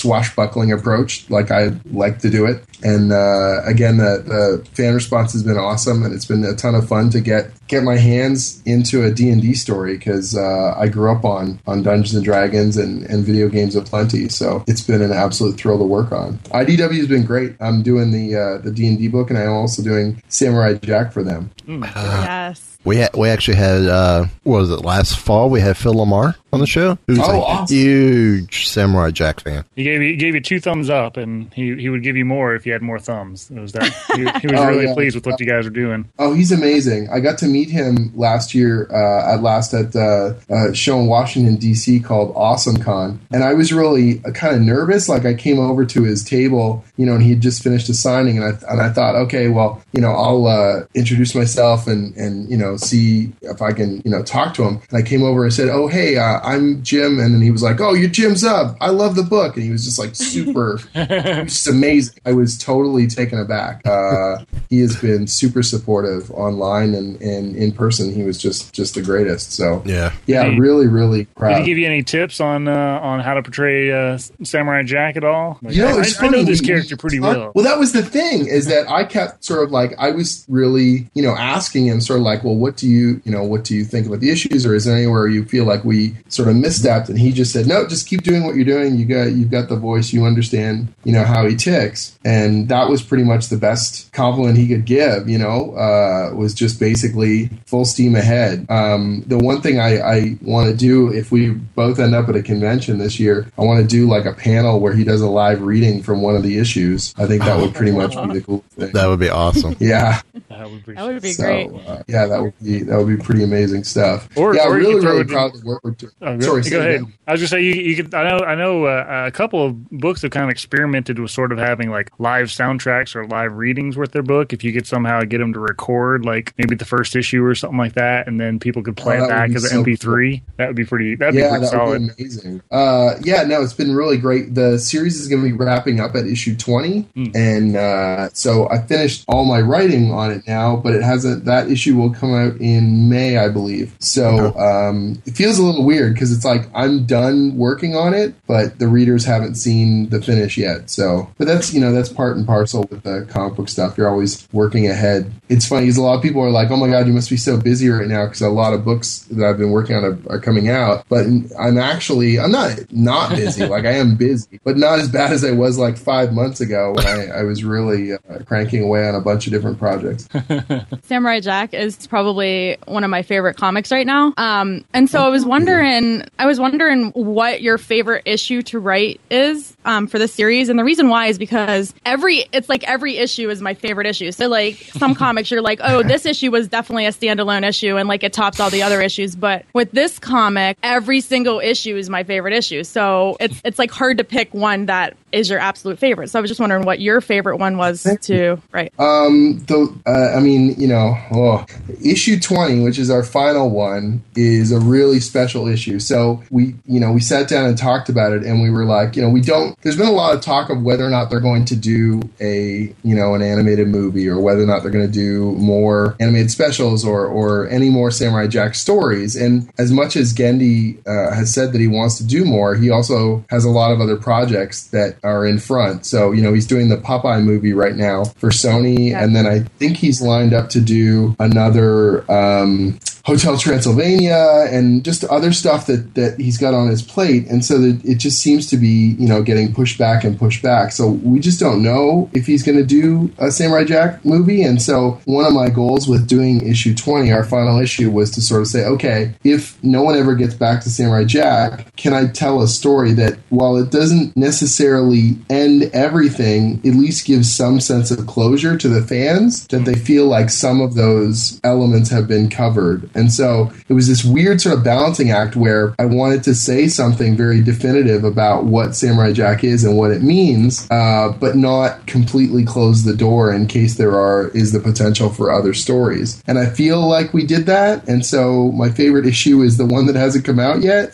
swashbuckling approach, like I like to do it. And uh, again, the, the fan response has been awesome, and it's been a ton of fun to get get my hands into a D and D story because uh, I grew up on, on Dungeons and Dragons and, and video games aplenty. So it's been an absolute thrill to work on. I D W has been great. I'm doing the uh, the D and D book, and I'm also doing Samurai Jack for them. Mm. Uh, yes. We ha- we actually had, uh, what was it, last fall? We had Phil Lamar on the show. Who's oh, a awesome. huge Samurai Jack fan. He gave you he gave you two thumbs up, and he, he would give you more if you had more thumbs. It was that he, he was oh, really yeah. pleased with what you guys are doing. Oh, he's amazing. I got to meet him last year uh, at last at uh, a show in Washington, D C called Awesome Con. And I was really uh, kind of nervous. Like I came over to his table, you know, and he had just finished a signing. And I, and I thought, okay, well, you know, I'll uh, introduce myself and, and, you know, see if I can, you know, talk to him. And I came over and said, oh, hey, uh, I'm Jim. And then he was like, oh, you're Jim Zub. I love the book. And he was just like super, it was just amazing. I was totally taken aback. Uh, he has been super supportive online and, and in person. He was just, just the greatest. So yeah, yeah, he, really, really proud. Did he give you any tips on uh, on how to portray uh, Samurai Jack at all? Like, you know, I, it's I, funny. I know this we, character pretty talk, well. Well, that was the thing is that I kept sort of like I was really, you know, asking him sort of like, well, what do you, you know, what do you think about the issues, or is there anywhere you feel like we sort of misstepped? And he just said, no, just keep doing what you're doing. You got, you've got the voice. You understand, you know, how he ticks, and that was pretty much the best compliment he could give. You know, uh, was just basically full steam ahead. Um, the one thing I, I want to do if we both end up at a convention this year, I want to do like a panel where he does a live reading from one of the issues. I think that would pretty much be the cool thing. That would be awesome. Yeah. That would be, that would be so, great. Uh, yeah, that would be that would be pretty amazing stuff. Or, yeah, or really, you could really throw proud it to work with. Oh, Sorry, go ahead. Again. I was just say you, you could. I know. I know. Uh, a couple of books have kind of experimented with sort of having like live soundtracks or live readings with their book. If you could somehow get them to record like maybe the first issue or something like that, and then people could play oh, it back as an so M P three, cool. that would be pretty. That'd yeah, be pretty that solid. Would be amazing. Uh, yeah, no, it's been really great. The series is going to be wrapping up at issue twenty, mm. and uh, so I finished all my writing on it now, but it hasn't. That issue will come out in May, I believe. So um, it feels a little weird because it's like I'm done working on it, but the readers haven't seen the finish yet. So, but that's you know that's part and parcel with the comic book stuff. You're always working ahead. It's funny because a lot of people are like, "Oh my God, you must be so busy right now," because a lot of books that I've been working on are, are coming out. But I'm actually I'm not not busy. Like I am busy, but not as bad as I was like five months ago when I, I was really uh, cranking away on a bunch of different projects. Samurai Jack is probably one of my favorite comics right now. Um, and so I was wondering, I was wondering what your favorite issue to write is um, for the series. And the reason why is because every, it's like every issue is my favorite issue. So like some comics, you're like, oh, this issue was definitely a standalone issue and like it tops all the other issues. But with this comic, every single issue is my favorite issue. So it's it's like hard to pick one that is your absolute favorite. So I was just wondering what your favorite one was to write. Um, the uh, I mean, you know, oh, issue twenty, which is our final one, is a really special issue. So we, you know, we sat down and talked about it, and we were like, you know, we don't. There's been a lot of talk of whether or not they're going to do a, you know, an animated movie, or whether or not they're going to do more animated specials, or or any more Samurai Jack stories. And as much as Gendy uh, has said that he wants to do more, he also has a lot of other projects that are in front. So, you know, he's doing the Popeye movie right now for Sony, yeah. And then I think he's lined up to do another um, Hotel Transylvania and just other stuff that, that he's got on his plate. And so that it just seems to be, you know, getting pushed back and pushed back. So we just don't know if he's going to do a Samurai Jack movie. And so one of my goals with doing issue twenty, our final issue, was to sort of say, okay, if no one ever gets back to Samurai Jack, can I tell a story that, while it doesn't necessarily end everything, at least gives some sense of closure to the fans, that they feel like some of those elements have been covered. And so it was this weird sort of balancing act where I wanted to say something very definitive about what Samurai Jack is and what it means, uh, but not completely close the door in case there are is the potential for other stories. And I feel like we did that. And so my favorite issue is the one that hasn't come out yet.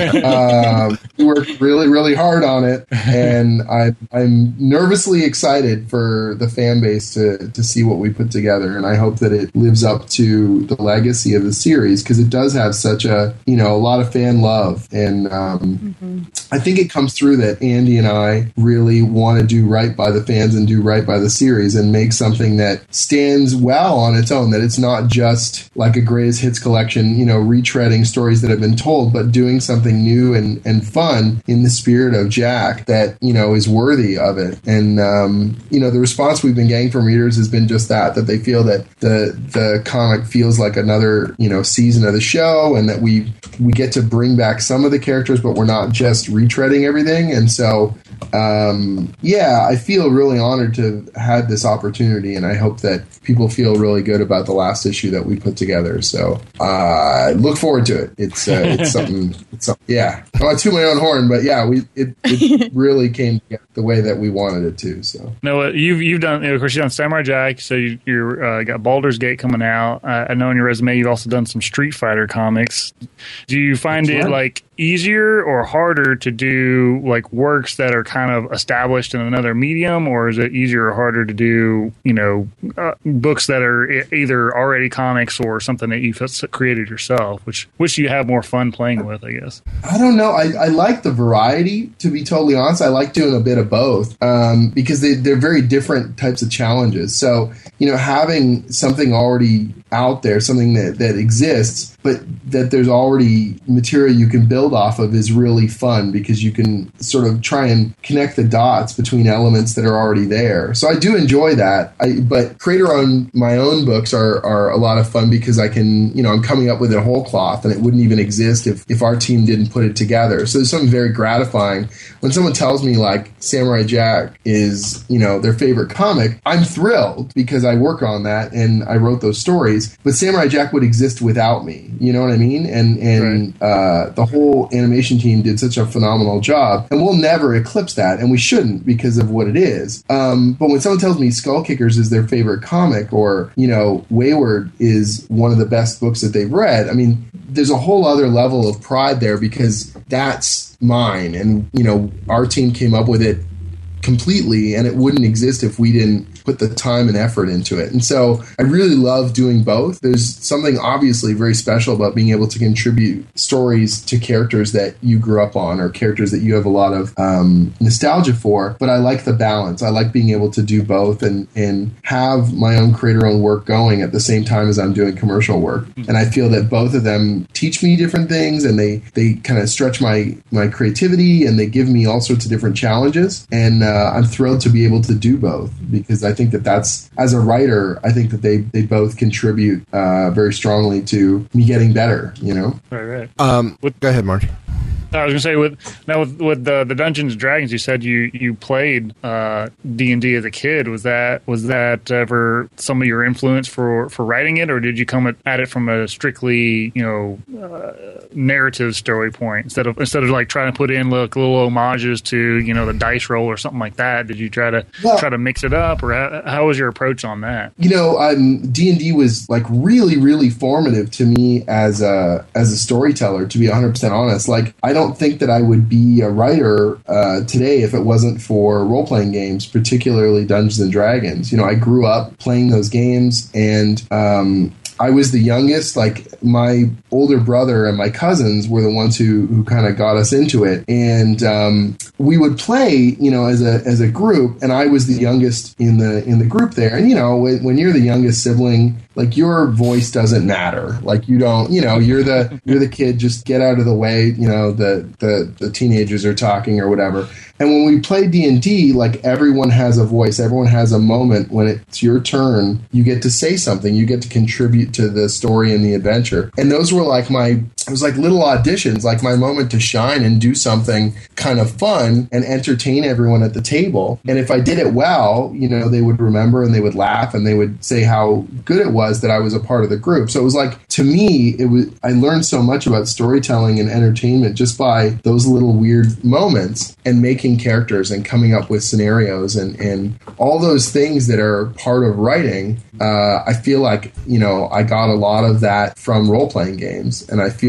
um, we worked really, really hard on it, and I, I'm nervously excited for the fan base to, to see what we put together. And I hope that it lives up to the legacy of the the series because it does have such a, you know, a lot of fan love. And um, mm-hmm. I think it comes through that Andy and I really want to do right by the fans and do right by the series and make something that stands well on its own, that it's not just like a greatest hits collection, you know, retreading stories that have been told, but doing something new and, and fun in the spirit of Jack that, you know, is worthy of it. And, um, you know, the response we've been getting from readers has been just that, that they feel that the the comic feels like another, you know, season of the show, and that we we get to bring back some of the characters, but we're not just retreading everything. And so, um, yeah, I feel really honored to have had this opportunity, and I hope that people feel really good about the last issue that we put together. So uh, look forward to it. It's uh, it's something. It's something. Yeah, I want to toot my own horn, but yeah, we it, it really came together the way that we wanted it to. So no, you've you've done, of course, you've done Samurai Jack. So you you're, uh, got Baldur's Gate coming out. Uh, I know on your resume you've also done some Street Fighter comics. Do you find That's it right. like easier or harder to do like works that are kind of established in another medium, or is it easier or harder to do, you know, uh, books that are either already comics or something that you've created yourself? Which which you have more fun playing with, I guess. I don't know. I, I like the variety, to be totally honest. I like doing a bit of both um, because they, they're very different types of challenges. So, you know, having something already out there, something that, that exists, but that there's already material you can build off of is really fun because you can sort of try and connect the dots between elements that are already there. So I do enjoy that. I, but creator on my own books are, are a lot of fun because I can, you know, I'm coming up with it whole cloth, and it wouldn't even exist if, if our team didn't put it together. So there's something very gratifying when someone tells me like Samurai Jack is, you know, their favorite comic. I'm thrilled because I work on that and I wrote those stories. But Samurai Jack would exist without me. You know what I mean? And and right. uh, the whole animation team did such a phenomenal job, and we'll never eclipse that, and we shouldn't because of what it is. Um, but when someone tells me Skull Kickers is their favorite comic, or you know, Wayward is one of the best books that they've read, I mean, there's a whole other level of pride there because that's mine, and you know, our team came up with it completely, and it wouldn't exist if we didn't put the time and effort into it. And so I really love doing both. There's something obviously very special about being able to contribute stories to characters that you grew up on or characters that you have a lot of um, nostalgia for. But I like the balance. I like being able to do both and, and have my own creator-owned work going at the same time as I'm doing commercial work. And I feel that both of them teach me different things, and they, they kind of stretch my, my creativity, and they give me all sorts of different challenges. And uh, I'm thrilled to be able to do both because I I think that that's, as a writer, I think that they, they both contribute uh, very strongly to me getting better, you know? Right, right. Um, go ahead, Marty. I was going to say, with now with, with the, the Dungeons and Dragons, you said you, you played uh, D and D as a kid. Was that was that ever some of your influence for, for writing it, or did you come at it from a strictly, you know, uh, narrative story point instead of instead of like trying to put in look, little homages to, you know, the dice roll or something like that? Did you try to well, try to mix it up, or how, how was your approach on that? You know, um, D and D was like really really formative to me as a as a storyteller. To be one hundred percent honest, like I don't. don't think that I would be a writer uh, today if it wasn't for role-playing games, particularly Dungeons and Dragons. You know, I grew up playing those games, and um, I was the youngest. Like, my older brother and my cousins were the ones who, who kind of got us into it. And um, we would play, you know, as a as a group, and I was the youngest in the in the group there. And, you know, when, when you're the youngest sibling, like, your voice doesn't matter. Like, you don't, you know, you're the you're the kid, just get out of the way, you know, the the, the teenagers are talking or whatever. And when we play D and D, like, everyone has a voice. Everyone has a moment when it's your turn. You get to say something. You get to contribute to the story and the adventure. And those were like my, it was like little auditions, like my moment to shine and do something kind of fun and entertain everyone at the table. And if I did it well, you know, they would remember and they would laugh and they would say how good it was that I was a part of the group. So it was like, to me, it was, I learned so much about storytelling and entertainment just by those little weird moments and making characters and coming up with scenarios and, and all those things that are part of writing. Uh, I feel like, you know, I got a lot of that from role-playing games, and I feel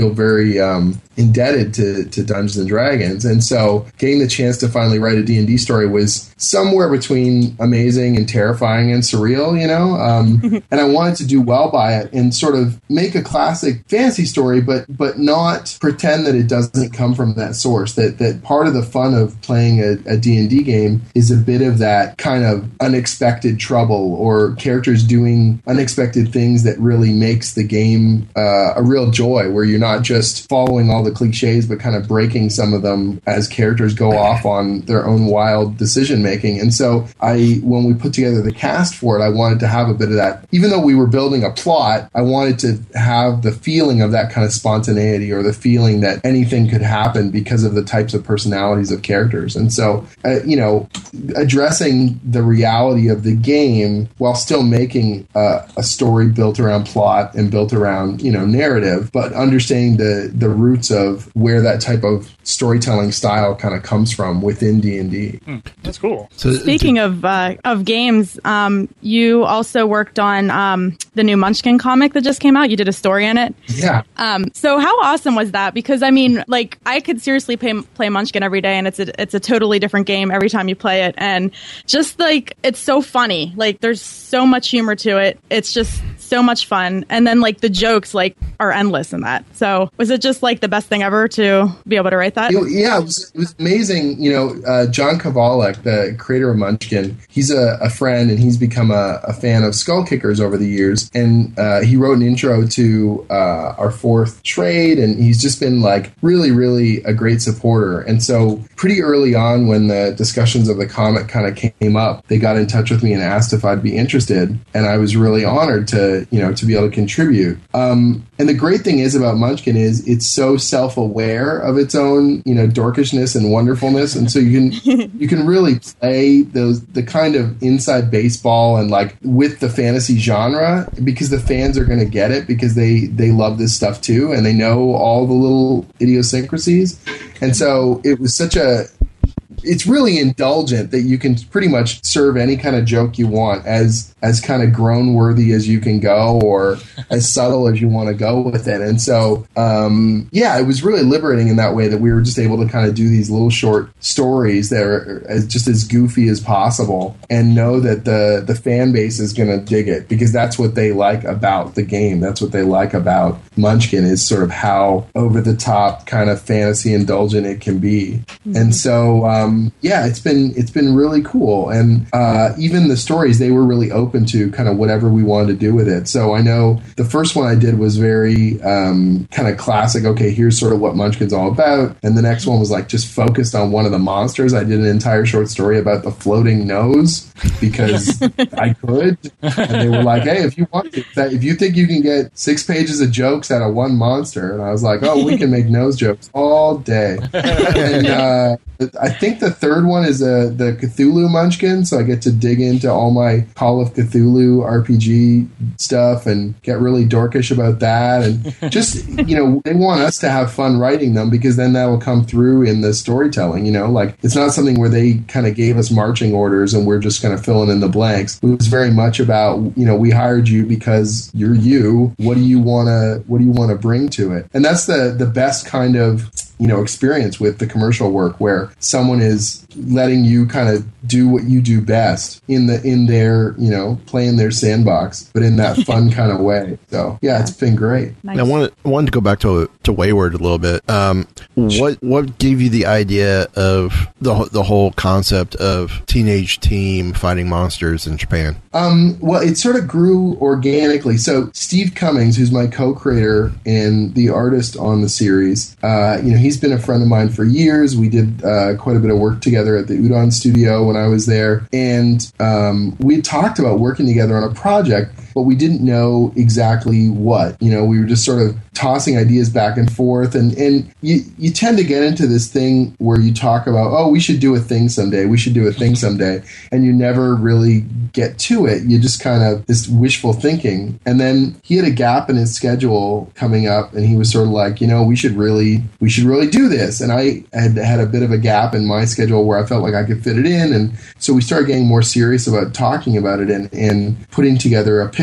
feel very um, indebted to, to Dungeons and Dragons. And so getting the chance to finally write a D and D story was somewhere between amazing and terrifying and surreal, you know? Um, and I wanted to do well by it and sort of make a classic fantasy story, but but not pretend that it doesn't come from that source, that, that part of the fun of playing a, a D and D game is a bit of that kind of unexpected trouble or characters doing unexpected things that really makes the game uh, a real joy, where you're not just following all the cliches, but kind of breaking some of them as characters go off on their own wild decision making. And so I, when we put together the cast for it, I wanted to have a bit of that. Even though we were building a plot, I wanted to have the feeling of that kind of spontaneity, or the feeling that anything could happen because of the types of personalities of characters. And so, uh, you know, addressing the reality of the game while still making uh, a story built around plot and built around, you know, narrative, but understanding the, the roots of where that type of storytelling style kind of comes from within D and D. Mm, that's cool. So, Speaking of uh, of games, um, you also worked on um, the new Munchkin comic that just came out. You did a story in it. Yeah. Um, so how awesome was that? Because I mean, like, I could seriously play, play Munchkin every day, and it's a it's a totally different game every time you play it, and just like it's so funny. Like, there's so much humor to it. It's just so much fun, and then like the jokes like are endless in that. So was it just like the best thing ever to be able to write that? Yeah, it was, it was amazing. You know, uh, John Kovalik, the creator of Munchkin, he's a, a friend, and he's become a, a fan of Skull Kickers over the years. And uh, he wrote an intro to uh, our fourth trade, and he's just been like really, really a great supporter. And so pretty early on, when the discussions of the comic kind of came up, they got in touch with me and asked if I'd be interested. And I was really honored to, you know, to be able to contribute. Um, and the great thing is about Munchkin is it's so self-aware of its own, you know, dorkishness and wonderfulness, and so you can you can really play those the kind of inside baseball and like with the fantasy genre, because the fans are going to get it, because they they love this stuff too, and they know all the little idiosyncrasies. And so it was such a it's really indulgent that you can pretty much serve any kind of joke you want, as as kind of groan worthy as you can go, or as subtle as you want to go with it. And so, um, yeah, it was really liberating in that way, that we were just able to kind of do these little short stories that are as, just as goofy as possible, and know that the, the fan base is going to dig it, because that's what they like about the game. That's what they like about Munchkin, is sort of how over the top kind of fantasy indulgent it can be. Mm-hmm. And so, um, yeah, it's been, it's been really cool. And, uh, even the stories, they were really open to kind of whatever we wanted to do with it. So I know the first one I did was very um, kind of classic. Okay, here's sort of what Munchkin's all about. And the next one was like just focused on one of the monsters. I did an entire short story about the floating nose, because I could. And they were like, hey, if you want to, if you think you can get six pages of jokes out of one monster. And I was like, oh, we can make nose jokes all day. And uh, I think the third one is uh, the Cthulhu Munchkin. So I get to dig into all my Call of Cthulhu R P G stuff and get really dorkish about that. And just, you know, they want us to have fun writing them, because then that'll come through in the storytelling, you know, like it's not something where they kind of gave us marching orders and we're just kind of filling in the blanks. It was very much about, you know, we hired you because you're you. What do you want to, what do you want to bring to it? And that's the, the best kind of, you know, experience with the commercial work, where someone is letting you kind of do what you do best in the in their, you know, play in their sandbox, but in that fun kind of way. So yeah, it's been great. Nice. I wanted I wanted to go back to to Wayward a little bit. Um, what what gave you the idea of the the whole concept of teenage team fighting monsters in Japan? Um, well, it sort of grew organically. So Steve Cummings, who's my co-creator and the artist on the series, uh, you know, he's been a friend of mine for years. We did uh, quite a bit of work together at the Udon studio when I was there. And um, we talked about working together on a project, but we didn't know exactly what. You know, we were just sort of tossing ideas back and forth. And, and you, you tend to get into this thing where you talk about, oh, we should do a thing someday. We should do a thing someday. And you never really get to it. You just kind of this wishful thinking. And then he had a gap in his schedule coming up, and he was sort of like, you know, we should really, we should really do this. And I had had a bit of a gap in my schedule where I felt like I could fit it in. And so we started getting more serious about talking about it and, and putting together a pitch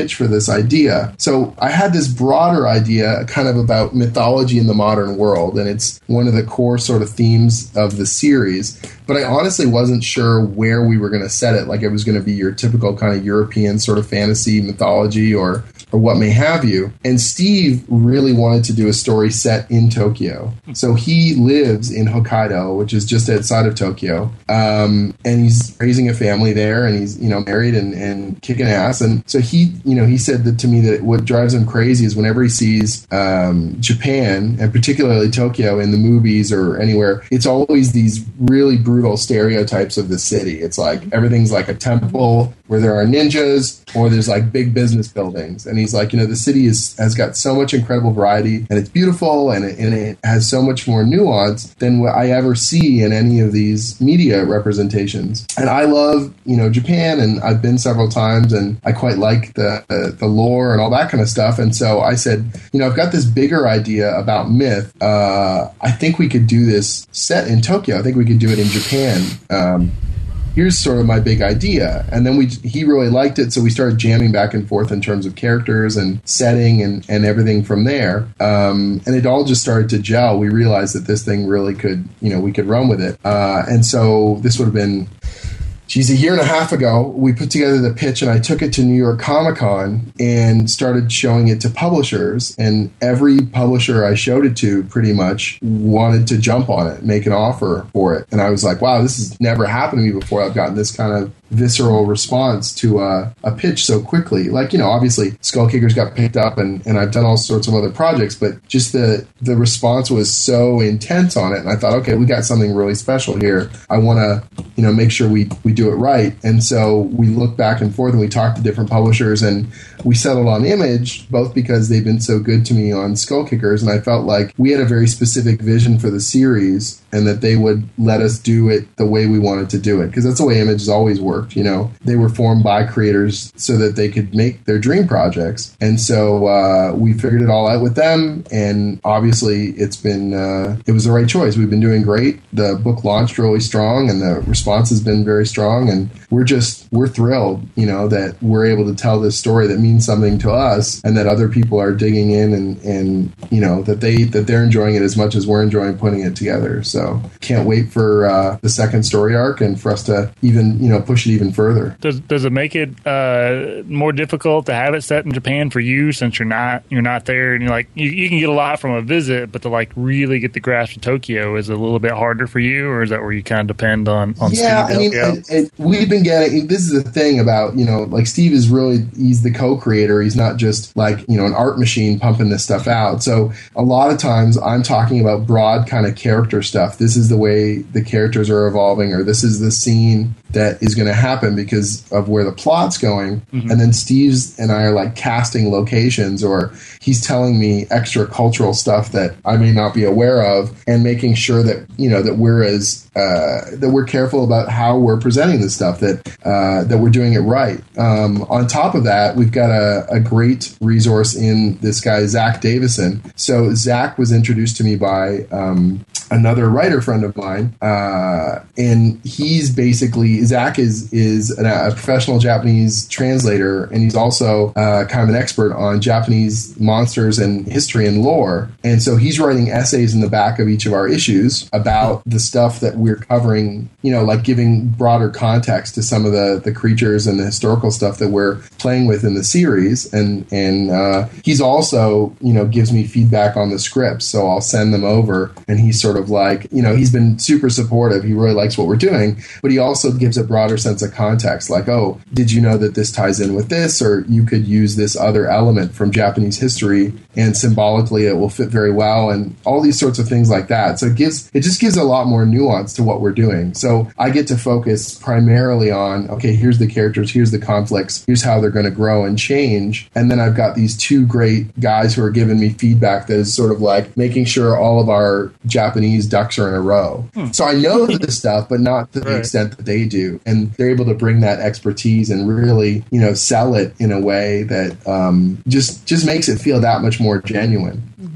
pitch for this idea. So I had this broader idea kind of about mythology in the modern world, and it's one of the core sort of themes of the series. But I honestly wasn't sure where we were going to set it. Like it was going to be your typical kind of European sort of fantasy mythology or or what may have you. And Steve really wanted to do a story set in Tokyo. So he lives in Hokkaido, which is just outside of Tokyo. Um, and he's raising a family there, and he's, you know, married and, and kicking ass. And so he, you know, he said that to me that what drives him crazy is whenever he sees um, Japan, and particularly Tokyo in the movies or anywhere, it's always these really brutal stereotypes of the city. It's like everything's like a temple where there are ninjas, or there's like big business buildings. And he's like, you know, the city is has got so much incredible variety, and it's beautiful, and it, and it has so much more nuance than what I ever see in any of these media representations. And I love, you know, Japan, and I've been several times, and I quite like the uh, the lore and all that kind of stuff. And so I said, you know, I've got this bigger idea about myth. Uh, I think we could do this set in Tokyo. I think we could do it in Japan. Um, Here's sort of my big idea. And then we he really liked it, so we started jamming back and forth in terms of characters and setting and, and everything from there. Um, and it all just started to gel. We realized that this thing really could, you know, we could run with it. Uh, and so this would have been... Geez, a year and a half ago, we put together the pitch, and I took it to New York Comic Con and started showing it to publishers. And every publisher I showed it to pretty much wanted to jump on it, make an offer for it. And I was like, wow, this has never happened to me before. I've gotten this kind of visceral response to uh, a pitch so quickly. Like, you know, obviously Skull Kickers got picked up, and, and I've done all sorts of other projects, but just the, the response was so intense on it. And I thought, okay, we got something really special here. I want to, you know, make sure we, we do it right. And so we looked back and forth, and we talked to different publishers, and we settled on Image, both because they've been so good to me on Skull Kickers, and I felt like we had a very specific vision for the series, and that they would let us do it the way we wanted to do it, because that's the way Image has always worked. You know, they were formed by creators so that they could make their dream projects. And so uh, we figured it all out with them. And obviously it's been, uh, it was the right choice. We've been doing great. The book launched really strong, and the response has been very strong. And we're just, we're thrilled, you know, that we're able to tell this story that means something to us, and that other people are digging in, and, and you know, that, they, that they're enjoying it as much as we're enjoying putting it together. So can't wait for uh, the second story arc, and for us to even, you know, push it even further. Does does it make it uh, more difficult to have it set in Japan for you, since you're not you're not there, and you're like you, you can get a lot from a visit, but to like really get the grasp of Tokyo is a little bit harder for you, or is that where you kind of depend on on yeah, Steve? I mean, it, it, we've been getting. This is the thing about, you know, like Steve is really he's the co-creator. He's not just like, you know, an art machine pumping this stuff out. So a lot of times I'm talking about broad kind of character stuff. This is the way the characters are evolving, or this is the scene that is going to happen because of where the plot's going. Mm-hmm. And then Steve's and I are like casting locations, or he's telling me extra cultural stuff that I may not be aware of, and making sure that, you know, that we're as uh, that we're careful about how we're presenting this stuff, that uh, that we're doing it right. Um, on top of that, we've got a, a great resource in this guy, Zach Davison. So Zach was introduced to me by um, another writer friend of mine, uh, and he's basically, Zach is is an, a professional Japanese translator, and he's also uh, kind of an expert on Japanese monsters and history and lore. And so he's writing essays in the back of each of our issues about the stuff that we're covering, you know, like giving broader context to some of the, the creatures and the historical stuff that we're playing with in the series. And, and uh, he's also, you know, gives me feedback on the scripts. So I'll send them over, and he's sort of like, you know, he's been super supportive. He really likes what we're doing, but he also gives a broader sense of context. Like, oh, did you know that this ties in with this? Or you could use this other element from Japanese history, and symbolically it will fit very well, and all these sorts of things like that. So it gives, it just gives a lot more nuance to what we're doing. So I get to focus primarily on, okay, here's the characters, here's the conflicts, here's how they're going to grow and change. And then I've got these two great guys who are giving me feedback that is sort of like making sure all of our Japanese ducks are in a row. Hmm. So I know this stuff, but not to the right. extent that they do. And they're able to bring that expertise and really, you know, sell it in a way that um, just just makes it feel that much more genuine. Mm-hmm.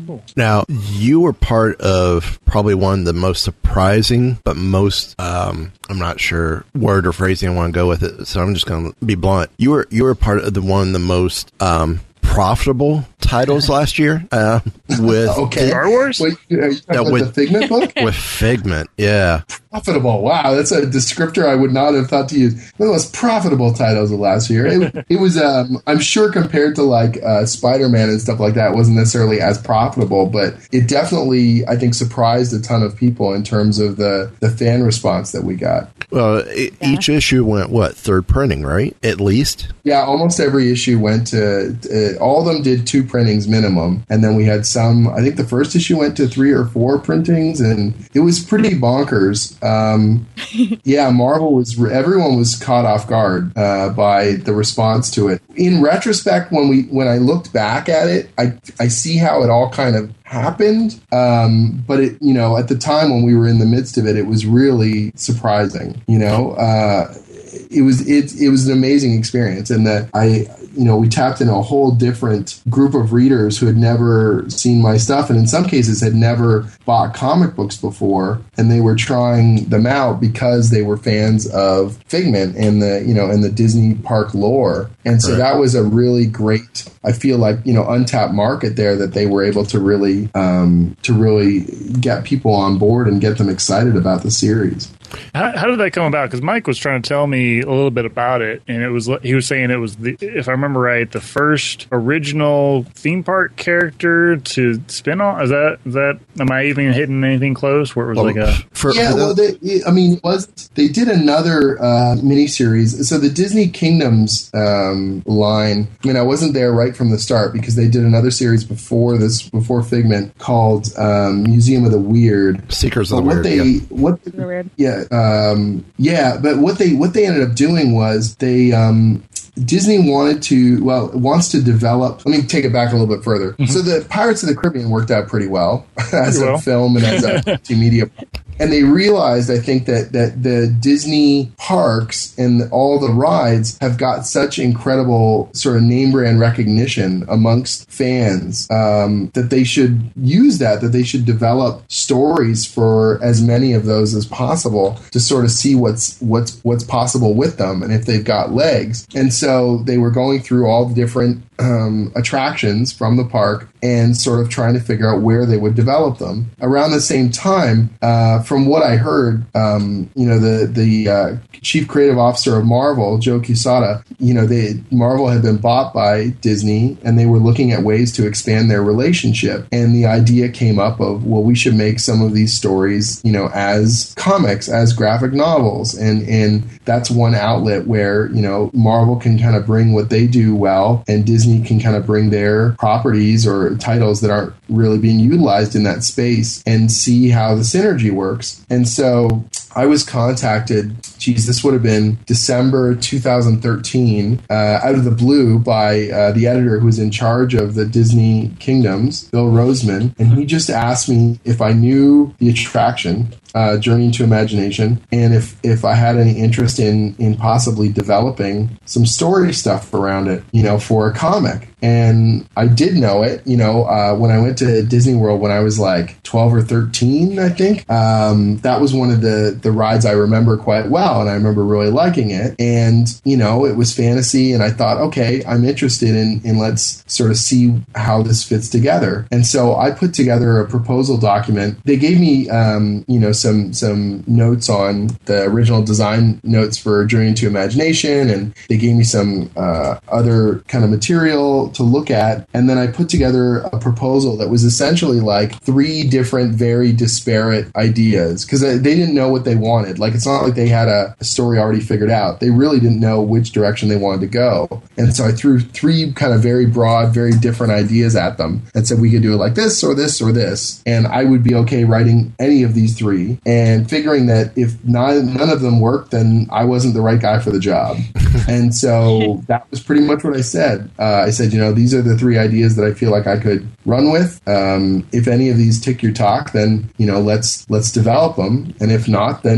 Cool. Now, you were part of probably one of the most surprising, but most, um, I'm not sure word or phrasing I want to go with it, so I'm just going to be blunt. You were you were part of the one of the most um, profitable titles last year uh, with okay. Star Wars? Wait, are you talking Yeah, about with- the Figment book? with Figment, yeah. Profitable. Wow, that's a descriptor I would not have thought to use. One of the most profitable titles of last year. It, it was, um, I'm sure, compared to like uh, Spider-Man and stuff like that, it wasn't necessarily as profitable, but it definitely, I think, surprised a ton of people in terms of the, the fan response that we got. Well, e each issue went, what, third printing, right? At least? Yeah, almost every issue went to, uh, all of them did two printings minimum. And then we had some, I think the first issue went to three or four printings, and it was pretty bonkers. Um, yeah, Marvel was, everyone was caught off guard uh, by the response to it. In retrospect, when we when I looked back at it, I, I see how it all kind of happened. Um, but it, you know, at the time when we were in the midst of it, it was really surprising, you know, uh, it was, it, it was an amazing experience. And that I, you know, we tapped into a whole different group of readers who had never seen my stuff, and in some cases had never bought comic books before, and they were trying them out because they were fans of Figment and the, you know, and the Disney park lore. And so Right. that was a really great, I feel like, you know, untapped market there that they were able to really, um, to really get people on board and get them excited about the series. How, how did that come about? Because Mike was trying to tell me a little bit about it, and it was he was saying it was, the, if I remember right, the first original theme park character to spin off. Is that is that? Am I even hitting anything close? Where it was Well, like a for, yeah, for the- well, they, I mean, it was they did another uh, miniseries. So the Disney Kingdoms um, line. I mean, I wasn't there right from the start because they did another series before this, before Figment, called um, Museum of the Weird. Seekers of But the what Weird, they, yeah. what, The Weird. yeah, um, yeah. But what they what they ended up doing was they. Um, Disney wanted to, well, wants to develop. Let me take it back a little bit further. Mm-hmm. So the Pirates of the Caribbean worked out pretty well as Pretty a well. film and as a multimedia. And they realized, I think, that, that the Disney parks and all the rides have got such incredible sort of name brand recognition amongst fans um, that they should use that, that they should develop stories for as many of those as possible to sort of see what's what's what's possible with them and if they've got legs. And so they were going through all the different um, attractions from the park and sort of trying to figure out where they would develop them. Around the same time, uh, from what I heard, um, you know, the the uh, chief creative officer of Marvel, Joe Quesada, you know, they Marvel had been bought by Disney, and they were looking at ways to expand their relationship. And the idea came up of, well, we should make some of these stories, you know, as comics, as graphic novels, and and that's one outlet where, you know, Marvel can kind of bring what they do well, and Disney can kind of bring their properties or titles that aren't really being utilized in that space and see how the synergy works. And so I was contacted, geez, this would have been December two thousand thirteen, uh, out of the blue by uh, the editor who was in charge of the Disney Kingdoms, Bill Roseman, and he just asked me if I knew the attraction, uh, Journey into Imagination, and if, if I had any interest in, in possibly developing some story stuff around it, you know, for a comic. And I did know it, you know, uh, when I went to Disney World when I was like twelve or thirteen, I think. Um, that was one of the, the rides I remember quite well, and I remember really liking it. And, you know, it was fantasy, and I thought, okay, I'm interested in, in let's sort of see how this fits together. And so I put together a proposal document. They gave me, um, you know, some, some notes on the original design notes for Journey into Imagination, and they gave me some uh, other kind of material to look at, and then I put together a proposal that was essentially like three different, very disparate ideas, because they didn't know what they wanted. Like, it's not like they had a, a story already figured out. They really didn't know which direction they wanted to go. And so I threw three kind of very broad, very different ideas at them and said we could do it like this or this or this. And I would be okay writing any of these three, and figuring that if none, none of them worked, then I wasn't the right guy for the job. And so that was pretty much what I said. Uh, I said, you know, these are the three ideas that I feel like I could run with. Um, if any of these tick your talk, then, you know, let's let's develop them. And if not, then,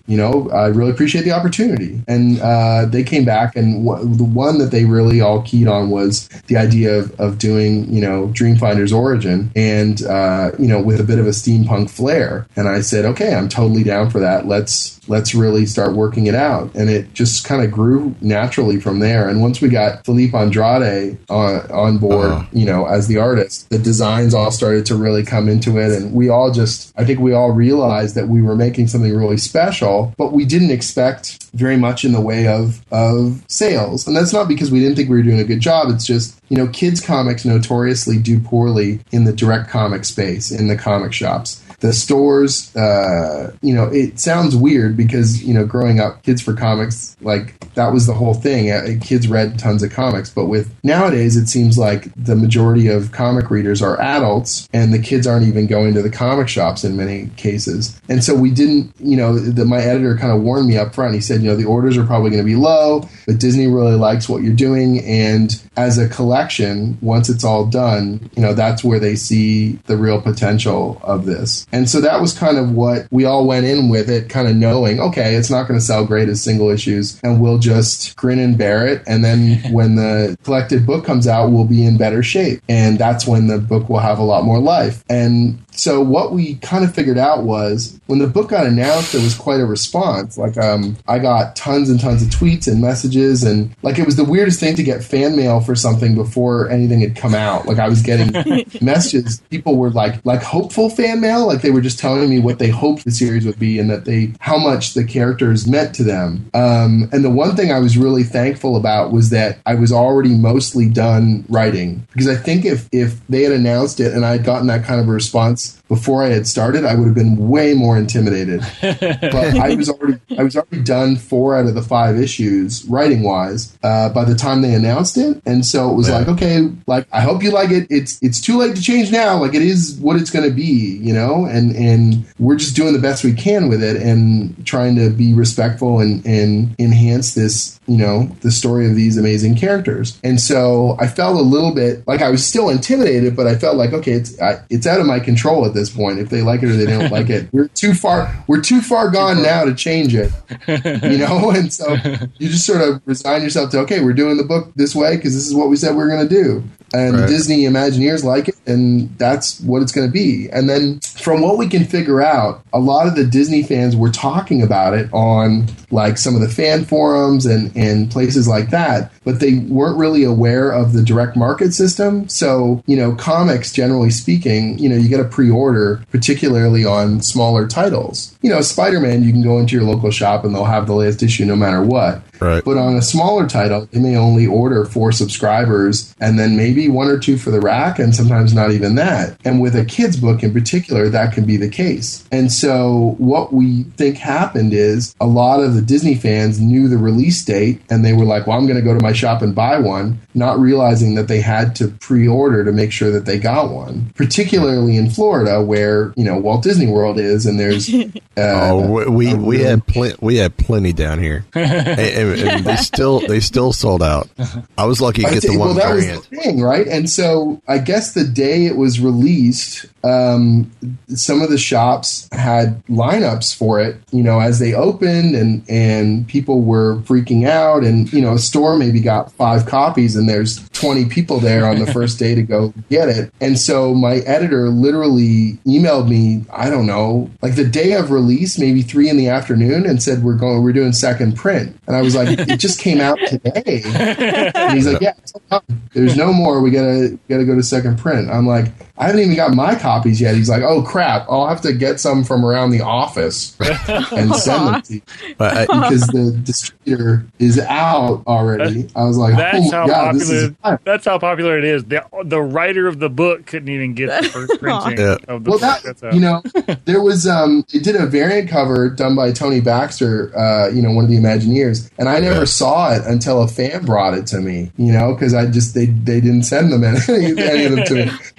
you know, I really appreciate the opportunity. And uh, they came back, and w- the one that they really all keyed on was the idea of, of doing, you know, Dreamfinder's origin, and, uh, you know, with a bit of a steampunk flair. And I said, okay, I'm totally down for that. Let's let's really start working it out. And it just kind of grew naturally from there. And once we got Felipe Andrade on, on board, uh-huh. you know, as the artist, the designs all started to really come into it. And we all just, I think we all realized that we were making something really special, but we didn't expect very much in the way of, of sales. And that's not because we didn't think we were doing a good job. It's just, you know, kids comics notoriously do poorly in the direct comic space, in the comic shops. The stores, uh, you know, it sounds weird because, you know, growing up, Kids for Comics, like, that was the whole thing. Kids read tons of comics. But with nowadays, it seems like the majority of comic readers are adults, and the kids aren't even going to the comic shops in many cases. And so we didn't, you know, the, my editor kind of warned me up front. He said, you know, the orders are probably going to be low, but Disney really likes what you're doing. And as a collection, once it's all done, you know, that's where they see the real potential of this. And so that was kind of what we all went in with it, kind of knowing, okay, it's not going to sell great as single issues, and we'll just grin and bear it. And then when the collected book comes out, we'll be in better shape. And that's when the book will have a lot more life. And so what we kind of figured out was when the book got announced, there was quite a response. Like, um, I got tons and tons of tweets and messages, and like, it was the weirdest thing to get fan mail for something before anything had come out. Like, I was getting messages. People were like, like hopeful fan mail. Like, they were just telling me what they hoped the series would be, and that they, how much the characters meant to them. Um, and the one thing I was really thankful about was that I was already mostly done writing, because I think if, if they had announced it and I had gotten that kind of a response before I had started, I would have been way more intimidated. But I was already I was already done four out of the five issues writing wise uh, by the time they announced it, and so it was yeah. like, okay, like, I hope you like it. It's it's too late to change now. Like, it is what it's going to be, you know. And and we're just doing the best we can with it, and trying to be respectful and and enhance this, you know, the story of these amazing characters. And so I felt a little bit like I was still intimidated, but I felt like, okay, it's I, it's out of my control at this point. If they like it or they don't like it, we're too far we're too far gone now to change it, you know. And so you just sort of resign yourself to, okay, we're doing the book this way because this is what we said we we're going to do. And right. the Disney Imagineers like it, and that's what it's going to be. And then from what we can figure out, a lot of the Disney fans were talking about it on like some of the fan forums and, and places like that, but they weren't really aware of the direct market system. So, you know, comics, generally speaking, you know, you get a pre-order, particularly on smaller titles. You know, Spider-Man, you can go into your local shop and they'll have the latest issue no matter what. Right. But on a smaller title, they may only order for subscribers and then maybe one or two for the rack, and sometimes not even that. And with a kid's book in particular, that can be the case. And so what we think happened is a lot of the Disney fans knew the release date, and they were like, well, I'm going to go to my shop and buy one, not realizing that they had to pre-order to make sure that they got one, particularly in Florida where, you know, Walt Disney World is, and there's... Uh, oh, we, we, had pl- we had plenty down here. and, and, and they still they still sold out. I was lucky to get the one well, that variant. Was the thing, right? And so I guess the day it was released, um, some of the shops had lineups for it, you know, as they opened, and, and people were freaking out. And, you know, a store maybe got five copies and there's twenty people there on the first day to go get it. And so my editor literally emailed me, I don't know, like the day of release, maybe three in the afternoon, and said, we're going, we're doing second print. And I was like, it just came out today. And he's like, yeah, there's no more. We gotta gotta go to second print. I'm like, I haven't even got my copies yet. He's like, oh crap, I'll have to get some from around the office and send them to you. Because the distributor is out already. I was like, that's oh my how God, popular this is that's how popular it is. The the writer of the book couldn't even get the first printing yeah. of the well, book. That, That's how. You know, there was um it did a variant cover done by Tony Baxter, uh, you know, one of the Imagineers, and I never yeah. saw it until a fan brought it to me, you know, because I just they they didn't send them any, any of them to me. But uh,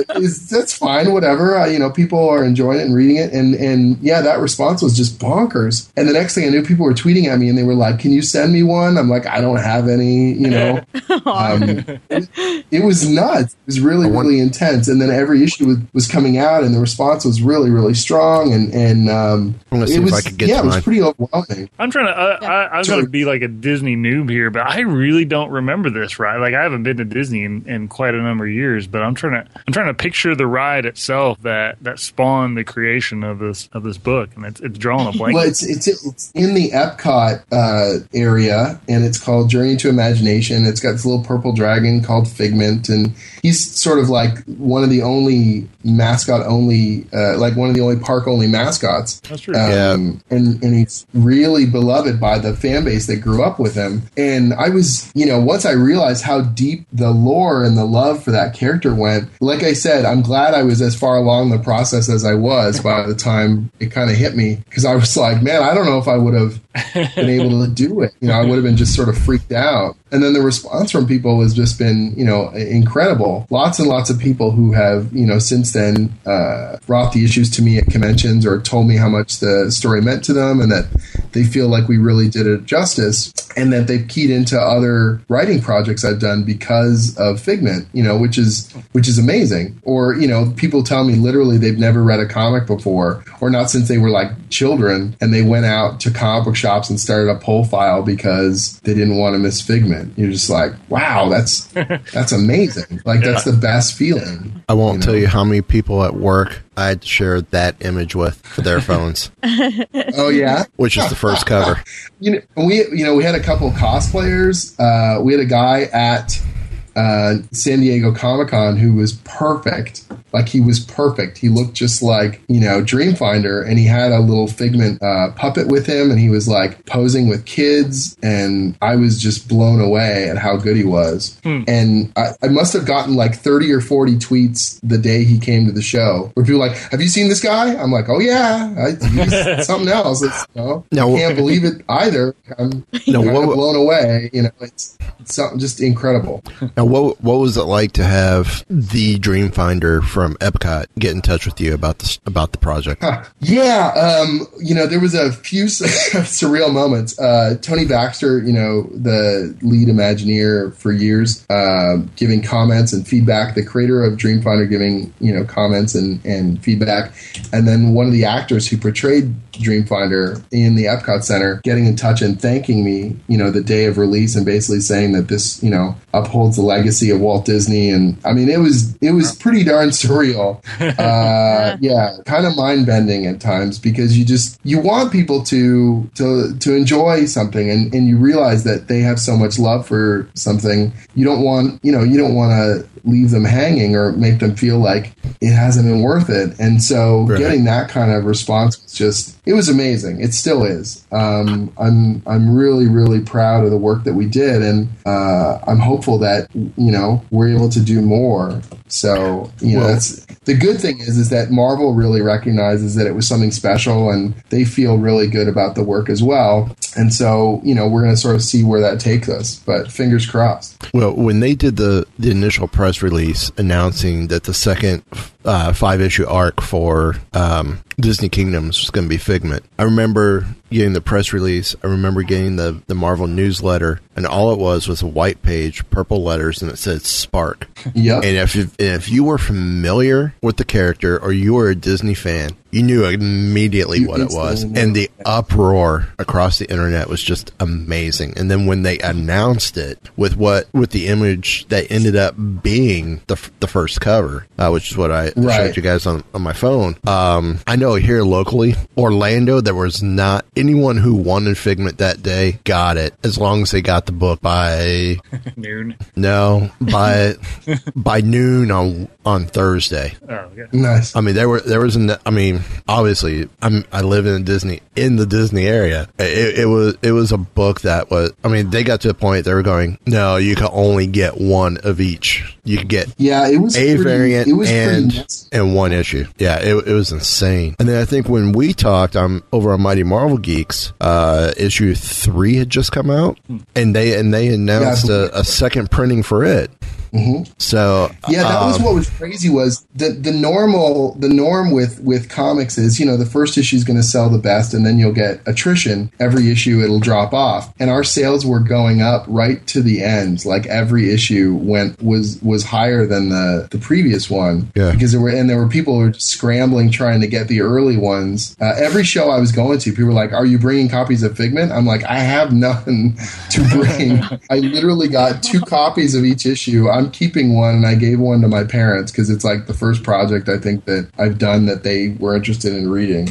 it's, that's fine, whatever. Uh, you know, people are enjoying it and reading it. And, and yeah, that response was just bonkers. And the next thing I knew, people were tweeting at me and they were like, can you send me one? I'm like, I don't have any, you know. um, it, it was nuts. It was really, really intense. And then every issue was, was coming out and the response was really, really strong. And, and um, I'm gonna see it if was, I could get yeah, to it was mine. pretty overwhelming. I'm trying to. Uh, I, I'm going to be like a Disney noob here, but I really don't remember this ride. Like I haven't been to Disney in, in quite a number of years, but I'm trying to. I'm trying to picture the ride itself that, that spawned the creation of this of this book, and it's it's drawing a blank. Well, it's, it's it's in the Epcot uh, area, and it's called Journey to Imagination. It's got this little purple dragon called Figment, and he's sort of like one of the only mascot only, uh, like one of the only park only mascots. That's true. Um, Yeah. And and he's really beloved by the fan base that grew up with him. And I was, you know, once I realized how deep the lore and the love for that character went, like I said, I'm glad I was as far along the process as I was by the time it kind of hit me, because I was like, man, I don't know if I would have been able to do it. You know, I would have been just sort of freaked out. And then the response from people has just been, you know, incredible. Lots and lots of people who have, you know, since then uh, brought the issues to me at conventions or told me how much the story meant to them and that they feel like we really did it justice and that they've keyed into other writing projects I've done because of Figment, you know, which is which is amazing. Or, you know, people tell me literally they've never read a comic before or not since they were like children and they went out to comic book shops and started a poll file because they didn't want to miss Figment. You're just like, wow, that's that's amazing. Like, that's the best feeling. I won't you know? tell you how many people at work I had to share that image with for their phones, Oh, yeah? which is the first cover. You know, we you know we had a couple of cosplayers. Uh, we had a guy at uh, San Diego Comic-Con who was perfect. Like, he was perfect. He looked just like, you know, Dreamfinder, and he had a little Figment uh, puppet with him, and he was like posing with kids, and I was just blown away at how good he was. Hmm. And I, I must have gotten like thirty or forty tweets the day he came to the show where people were like, have you seen this guy? I'm like, oh yeah, I, he's something else. It's, you know, No. I can't believe it either. I'm No, kind what- of blown away. You know, it's, it's something just incredible. Now, what what was it like to have the Dreamfinder from Epcot get in touch with you about this about the project? Huh. Yeah, um, you know, there was a few surreal moments. Uh, Tony Baxter, you know, the lead Imagineer for years, uh, giving comments and feedback. The creator of Dreamfinder giving, you know, comments and, and feedback. And then one of the actors who portrayed Dreamfinder in the Epcot Center getting in touch and thanking me, you know, the day of release and basically saying that this, you know, upholds the legacy of Walt Disney. And I mean, it was it was pretty darn surreal. Uh, yeah, kind of mind bending at times because you just you want people to to to enjoy something and, and you realize that they have so much love for something. You don't want you know you don't want to leave them hanging or make them feel like it hasn't been worth it. And so right. getting that kind of response was just, it was amazing. It still is. Um, I'm, I'm really, really proud of the work that we did. And, uh, I'm hopeful that, you know, we're able to do more. So, you know, Well, that's the good thing is, is that Marvel really recognizes that it was something special and they feel really good about the work as well. And so, you know, we're going to sort of see where that takes us, but fingers crossed. Well, when they did the, the initial press release announcing that the second uh, five-issue arc for um, Disney Kingdoms was going to be Figment, I remember getting the press release. I remember getting the, the Marvel newsletter, and all it was was a white page, purple letters, and it said Spark. Yep. And if you, and if you were familiar with the character or you were a Disney fan, you knew immediately You what it was. instantly And knew. the uproar across the internet was just amazing. And then when they announced it with what with the image that ended up being the the first cover, uh, which is what I Right. showed you guys on, on my phone. Um, I know here locally, Orlando, there was not anyone who wanted Figment that day got it as long as they got the book by Noon. no by by noon on on Thursday. Oh, okay. Nice. I mean, there were there was an. I mean, obviously, I'm I live in Disney in the Disney area. It, it was it was a book that was. I mean, they got to a point they were going, no, you can only get one of each. You could get Yeah, it was a pretty, variant it was and pretty nuts. and one issue. Yeah, it, it was insane. And then I think when we talked, I'm over on Mighty Marvel Geeks. Uh, issue three had just come out, and they and they announced Yeah, I a, a second printing for it. Mm-hmm. So yeah, that um, was what was crazy. Was the the normal the norm with with comics is, you know, the first issue is going to sell the best, and then you'll get attrition. Every issue it'll drop off, and our sales were going up right to the end. Like every issue went was was higher than the the previous one. Yeah. Because there were and there were people who were scrambling trying to get the early ones. Uh, every show I was going to, people were like, "Are you bringing copies of Figment?" I'm like, "I have none to bring." I literally got two copies of each issue. I'm keeping one, and I gave one to my parents because it's like the first project I think that I've done that they were interested in reading.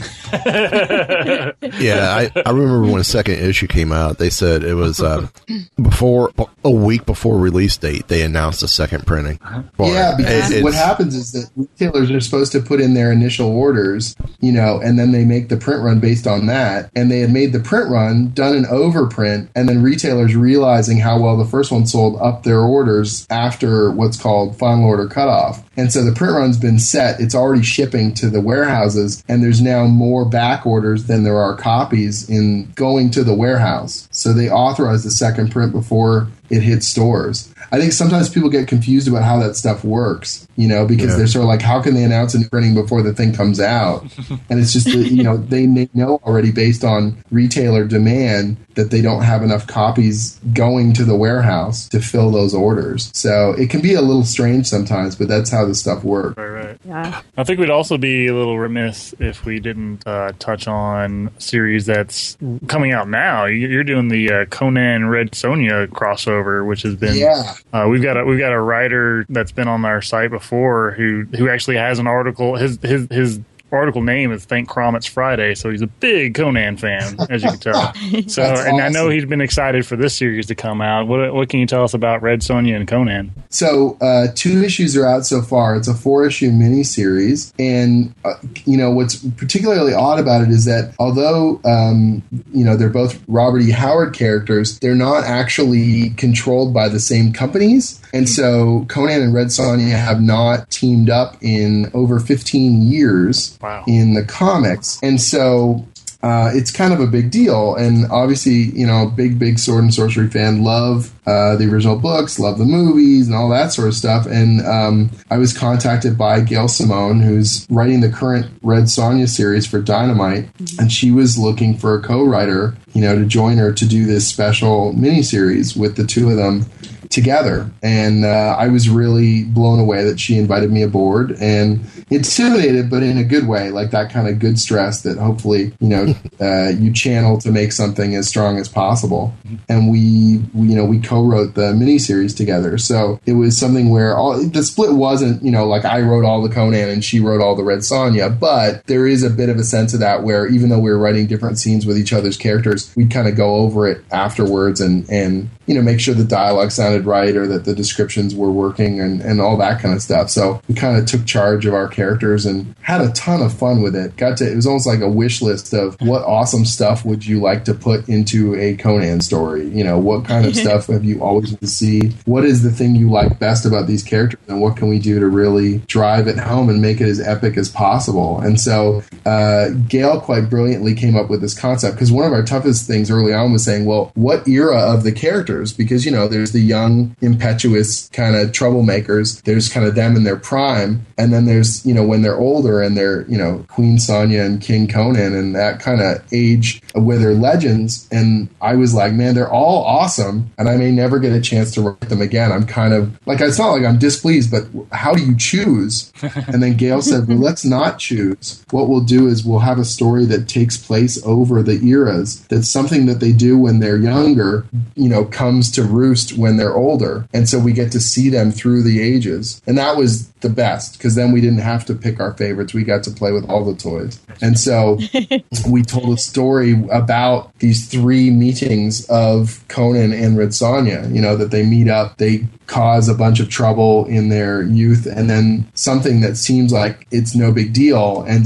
Yeah, I, I remember when the second issue came out, they said it was uh, before a week before release date, they announced a second printing. Yeah, because it, what happens is that retailers are supposed to put in their initial orders, you know, and then they make the print run based on that. And they had made the print run, done an overprint, and then retailers realizing how well the first one sold up their orders after what's called final order cutoff. And so the print run's been set. It's already shipping to the warehouses, and there's now more back orders than there are copies in going to the warehouse. So they authorize the second print before it hits stores. I think sometimes people get confused about how that stuff works, you know, because yeah. they're sort of like, how can they announce a new printing before the thing comes out? And it's just, that, you know, they know already based on retailer demand that they don't have enough copies going to the warehouse to fill those orders. So it can be a little strange sometimes, but that's how this stuff works. Right, right. Yeah. I think we'd also be a little remiss if we didn't uh, touch on a series that's coming out now. You're doing the uh, Conan Red Sonja crossover, which has been yeah. Uh, we've got a we've got a writer that's been on our site before who who actually has an article. His his his. article name is Thank Crom It's Friday, so he's a big Conan fan, as you can tell. So, That's and awesome. I know he's been excited for this series to come out. What what can you tell us about Red Sonja and Conan? So, uh, two issues are out so far. It's a four-issue miniseries, and uh, you know what's particularly odd about it is that although um, you know they're both Robert E. Howard characters, they're not actually controlled by the same companies. And so Conan and Red Sonja have not teamed up in over fifteen years wow. in the comics. And so uh, it's kind of a big deal. And obviously, you know, big, big Sword and Sorcery fan, love uh, the original books, love the movies and all that sort of stuff. And um, I was contacted by Gail Simone, who's writing the current Red Sonja series for Dynamite. Mm-hmm. And she was looking for a co-writer, you know, to join her to do this special miniseries with the two of them together. And uh, I was really blown away that she invited me aboard, and intimidated, but in a good way, like that kind of good stress that hopefully, you know, uh, you channel to make something as strong as possible. And we, we you know, we co-wrote the miniseries together. So it was something where all the split wasn't, you know, like I wrote all the Conan and she wrote all the Red Sonja, but there is a bit of a sense of that where even though we were writing different scenes with each other's characters, we'd kind of go over it afterwards and, and, you know, make sure the dialogue sounded right or that the descriptions were working and, and all that kind of stuff. So we kind of took charge of our characters and had a ton of fun with it. Got to, it was almost like a wish list of what awesome stuff would you like to put into a Conan story? You know, what kind of stuff have you always wanted to see? What is the thing you like best about these characters? And what can we do to really drive it home and make it as epic as possible? And so uh, Gail quite brilliantly came up with this concept, because one of our toughest things early on was saying, well, what era of the characters? Because, you know, there's the young, impetuous kind of troublemakers. There's kind of them in their prime. And then there's, you know, when they're older and they're, you know, Queen Sonja and King Conan and that kind of age where they're legends. And I was like, man, they're all awesome. And I may never get a chance to write them again. I'm kind of like, it's not like I'm displeased, but how do you choose? And then Gail said, well, let's not choose. What we'll do is we'll have a story that takes place over the eras. That's something that they do when they're younger, you know, comes to roost when they're older. And so we get to see them through the ages. And that was the best, because then we didn't have to pick our favorites. We got to play with all the toys. And so we told a story about these three meetings of Conan and Red Sonja, you know, that they meet up, they cause a bunch of trouble in their youth, and then something that seems like it's no big deal ends up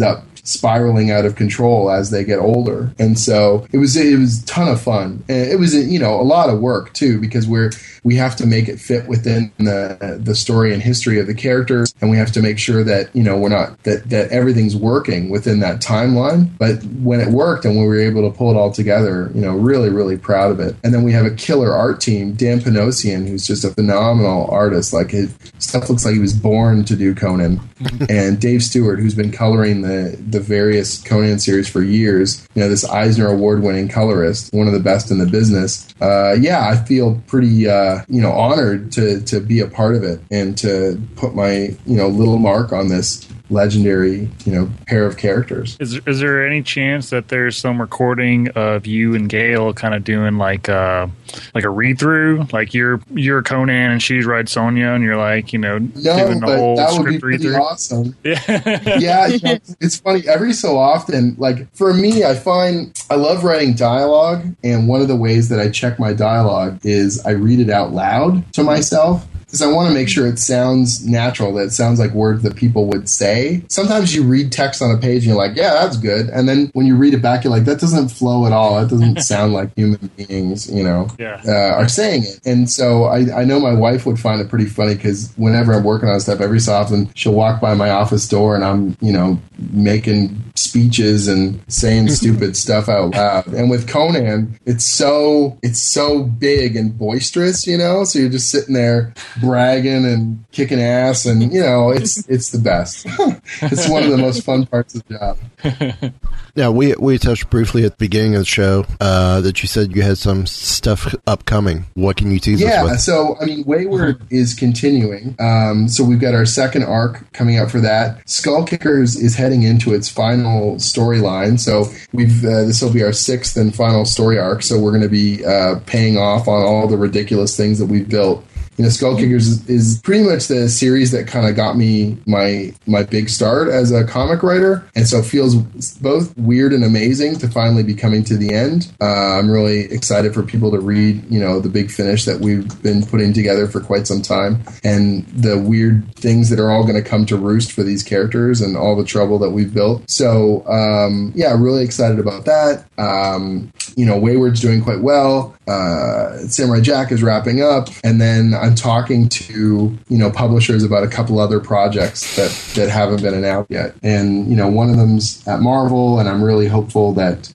spiraling out of control as they get older. And so it was it was a ton of fun. And it was, you know, a lot of work too, because we're we have to make it fit within the the story and history of the characters, and we have to make sure that, you know, we're not that that everything's working within that timeline. But when it worked and we were able to pull it all together, you know, really really proud of it. And then we have a killer art team, Dan Panosian, who's just a phenomenal artist. Like, his stuff looks like he was born to do Conan. And Dave Stewart, who's been coloring the the various Conan series for years, you know, this Eisner Award winning colorist, one of the best in the business. Uh, yeah, I feel pretty uh, you know honored to to be a part of it and to put my you know little mark on this legendary, you know, pair of characters. Is is there any chance that there's some recording of you and Gail kind of doing like a like a read through, like you're you're Conan and she's Red Sonja, and you're like, you know, no, doing the but whole that would script be pretty read-through? awesome. Yeah, yeah, you know, it's funny. Every so often, like for me, I find I love writing dialogue, and one of the ways that I check my dialogue is I read it out loud to myself. Because I want to make sure it sounds natural, that it sounds like words that people would say. Sometimes you read text on a page and you're like, yeah, that's good. And then when you read it back, you're like, that doesn't flow at all. That doesn't sound like human beings, you know, yeah. uh, are saying it. And so I, I know my wife would find it pretty funny because whenever I'm working on stuff, every so often she'll walk by my office door and I'm, you know, making speeches and saying stupid stuff out loud. And with Conan, it's so it's so big and boisterous, you know, so you're just sitting there bragging and kicking ass, and you know it's it's the best. It's one of the most fun parts of the job. Now, we we touched briefly at the beginning of the show uh, that you said you had some stuff upcoming. What can you tease yeah, us with? Yeah, so, I mean, Wayward is continuing. Um, so we've got our second arc coming up for that. Skull Kickers is heading into its final storyline. So we've uh, this will be our sixth and final story arc. So we're going to be uh, paying off on all the ridiculous things that we've built. You know, Skull Kickers is, is pretty much the series that kind of got me my my big start as a comic writer, and so it feels both weird and amazing to finally be coming to the end. Uh, I'm really excited for people to read, you know, the big finish that we've been putting together for quite some time, and the weird things that are all going to come to roost for these characters and all the trouble that we've built. So, um, yeah, really excited about that. Um, you know, Wayward's doing quite well. Uh, Samurai Jack is wrapping up, and then I'm talking to, you know, publishers about a couple other projects that, that haven't been announced yet. And, you know, one of them's at Marvel, and I'm really hopeful that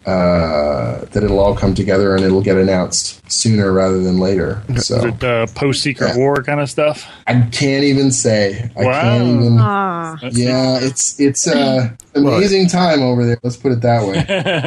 uh, that it'll all come together and it'll get announced sooner rather than later. So, is it uh, post-Secret yeah. War kind of stuff? I can't even say. I wow. can't even. Ah. Yeah, it's it's uh, an amazing time over there. Let's put it that way.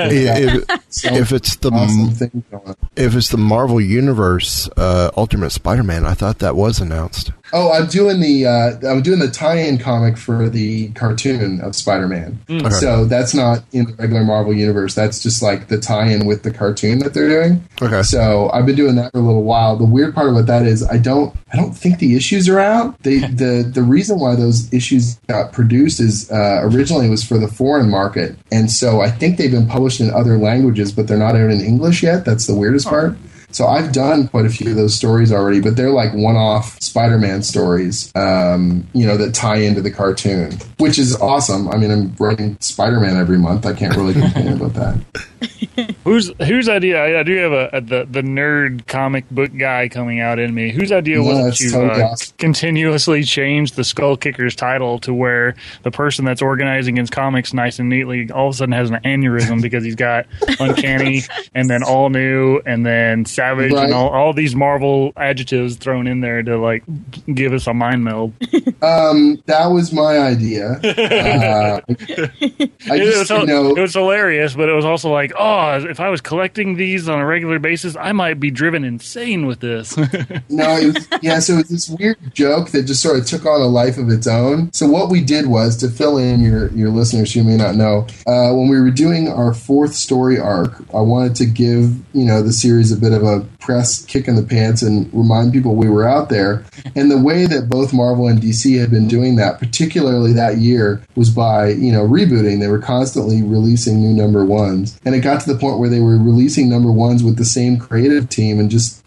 if, if it's the awesome thing going on. if it's the Marvel Universe uh, Ultimate Spider-Man, I thought that was announced. Oh, I'm doing the uh, I'm doing the tie-in comic for the cartoon of Spider-Man. Okay. So that's not in the regular Marvel universe. That's just like the tie-in with the cartoon that they're doing. Okay. So I've been doing that for a little while. The weird part about that is I don't I don't think the issues are out. They the the reason why those issues got produced is uh, originally it was for the foreign market, and so I think they've been published in other languages, but they're not out in English yet. That's the weirdest part. So I've done quite a few of those stories already, but they're like one-off Spider-Man stories, um, you know, that tie into the cartoon, which is awesome. I mean, I'm writing Spider-Man every month. I can't really complain about that. Whose whose idea? I, I do have a, a the the nerd comic book guy coming out in me. Whose idea No, was it that's to totally uh, awesome. continuously change the Skull Kickers title to where the person that's organizing his comics nice and neatly all of a sudden has an aneurysm because he's got Uncanny and then All New and then Savage Right. and all, all these Marvel adjectives thrown in there to like give us a mind meld. Um, that was my idea. Uh, I it, was, just, you know, it was hilarious, but it was also like, oh, if I was collecting these on a regular basis, I might be driven insane with this. No, it was, yeah, so it's this weird joke that just sort of took on a life of its own. So what we did was, to fill in your, your listeners who may not know, uh, when we were doing our fourth story arc, I wanted to give, you know, the series a bit of a press kick in the pants and remind people we were out there. And the way that both Marvel and D C had been doing that, particularly that year, was by, you know, rebooting. They were constantly releasing new number ones. And it got to the point where they were releasing number ones with the same creative team and just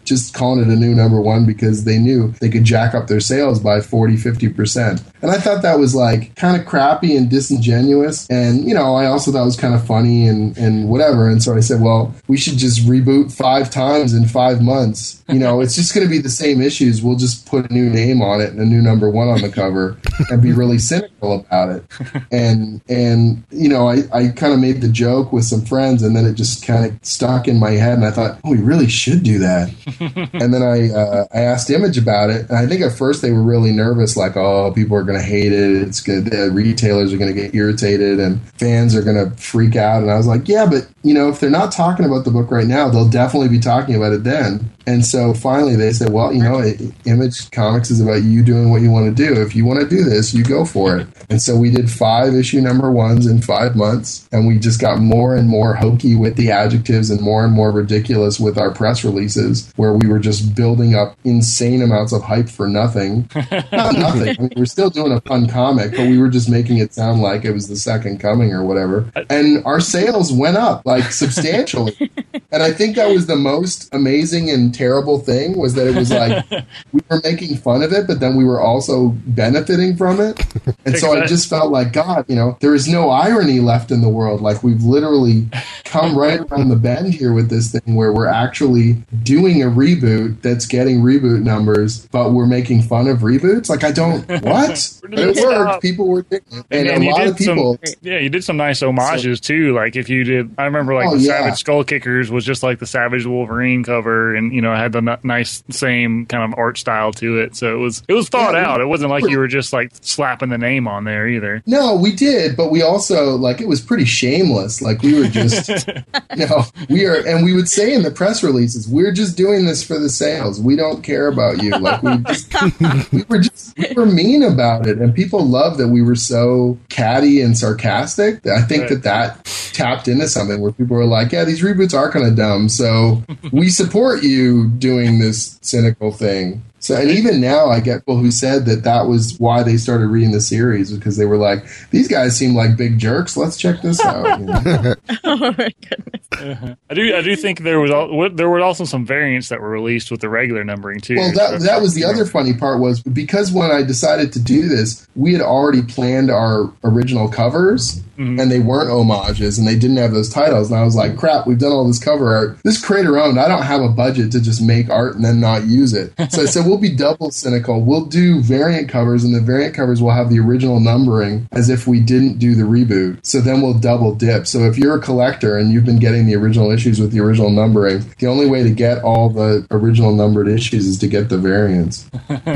just calling it a new number one because they knew they could jack up their sales by forty, fifty percent. And I thought that was like kind of crappy and disingenuous. And, you know, I also thought it was kind of funny and, and whatever. And so I said, well, we should just reboot five times in five months. You know, it's just going to be the same issues. We'll just put a new name on it and a new number one on the cover and be really cynical about it. And, and you know, I, I kind of made the joke with some friends, and then it just kind of stuck in my head. And I thought, oh, we really should do that. And then I, uh, I asked Image about it. And I think at first they were really nervous, like, oh, people are going to hate it. It's good. The retailers are going to get irritated and fans are going to freak out. And I was like, yeah, but, you know, if they're not talking about the book right now, they'll definitely be talking about it then. And so finally they said, well, you know, Image Comics is about you doing what you want to do. If you want to do this, you go for it. And so we did five issue number ones in five months, and we just got more and more hokey with the adjectives and more and more ridiculous with our press releases, where we were just building up insane amounts of hype for nothing. Not nothing. I mean, we're still doing a fun comic, but we were just making it sound like it was the second coming or whatever. And our sales went up, like, substantially. And I think that was the most amazing and terrible thing, was that it was like we were making fun of it, but then we were also benefiting from it. And so I just felt like, God, you know, there is no irony left in the world. Like, we've literally come right around the bend here with this thing where we're actually doing a reboot that's getting reboot numbers, but we're making fun of reboots. Like, I don't, what? But it worked. People were doing it. And, and a lot of people. Some, yeah, you did some nice homages, so, too. Like, if you did, I remember, like, oh, the yeah. Savage Skull Kickers was just like the Savage Wolverine cover, and, you know, it had the n- nice same kind of art style to it. So it was it was thought yeah, out. It wasn't like you were just like slapping the name on there either. No, we did, but we also, like, it was pretty shameless. Like, we were just, you know, we are, and we would say in the press releases, we're just doing this for the sales. We don't care about you. Like, we just, we were just, we were mean about it, and people loved that we were so catty and sarcastic. I think right. that that tapped into something where people were like, yeah, these reboots are kind of dumb, so we support you doing this cynical thing. So, and even now, I get people who said that that was why they started reading the series, because they were like, these guys seem like big jerks. Let's check this out. You know? Oh my goodness! Uh-huh. I do, I do think there was al- there were also some variants that were released with the regular numbering too. Well, that so, that was the other funny part, was because when I decided to do this, we had already planned our original covers. Mm-hmm. And they weren't homages, and they didn't have those titles. And I was like, crap, we've done all this cover art. This creator owned. I don't have a budget to just make art and then not use it. So I said, we'll be double cynical. We'll do variant covers, and the variant covers will have the original numbering as if we didn't do the reboot. So then we'll double dip. So if you're a collector and you've been getting the original issues with the original numbering, the only way to get all the original numbered issues is to get the variants.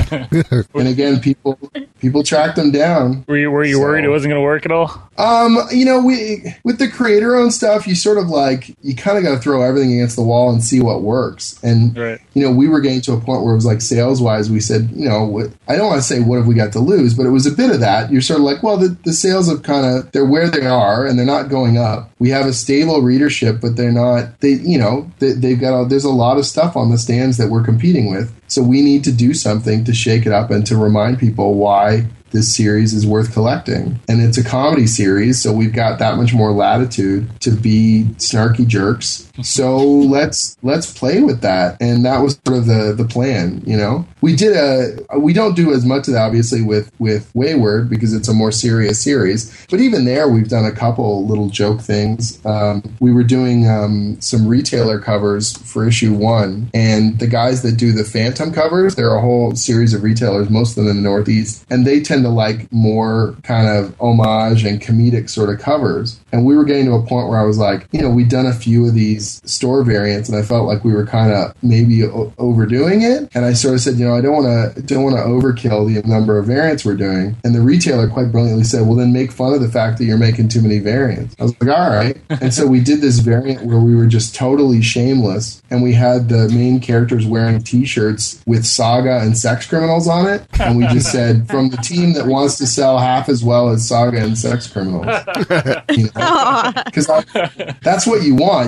And again, people people track them down. Were you, were you so. worried it wasn't going to work at all? Um, you know, we with the creator-owned stuff, you sort of like, you kind of got to throw everything against the wall and see what works. And, right. you know, we were getting to a point where it was like, sales-wise, we said, you know, I don't want to say what have we got to lose, but it was a bit of that. You're sort of like, well, the, the sales have kind of, they're where they are, and they're not going up. We have a stable readership, but they're not, they, you know, they, they've got, a, there's a lot of stuff on the stands that we're competing with. So we need to do something to shake it up and to remind people why this series is worth collecting. And it's a comedy series, so we've got that much more latitude to be snarky jerks. So let's let's play with that. And that was sort of the the plan, you know. We did a we don't do as much of that obviously with with Wayward, because it's a more serious series. But even there, we've done a couple little joke things. Um, we were doing um, some retailer covers for issue one, and the guys that do the Phantom covers, they're a whole series of retailers, most of them in the Northeast, and they tend to like more kind of homage and comedic sort of covers. And we were getting to a point where I was like, you know, we'd done a few of these store variants, and I felt like we were kind of maybe o- overdoing it. And I sort of said, you know, I don't want to don't want to overkill the number of variants we're doing. And the retailer quite brilliantly said, well, then make fun of the fact that you're making too many variants. I was like, all right. And so we did this variant where we were just totally shameless, and we had the main characters wearing T-shirts with Saga and Sex Criminals on it. And we just said, from the team that wants to sell half as well as Saga and Sex Criminals. You know? Because that's what you want. You want to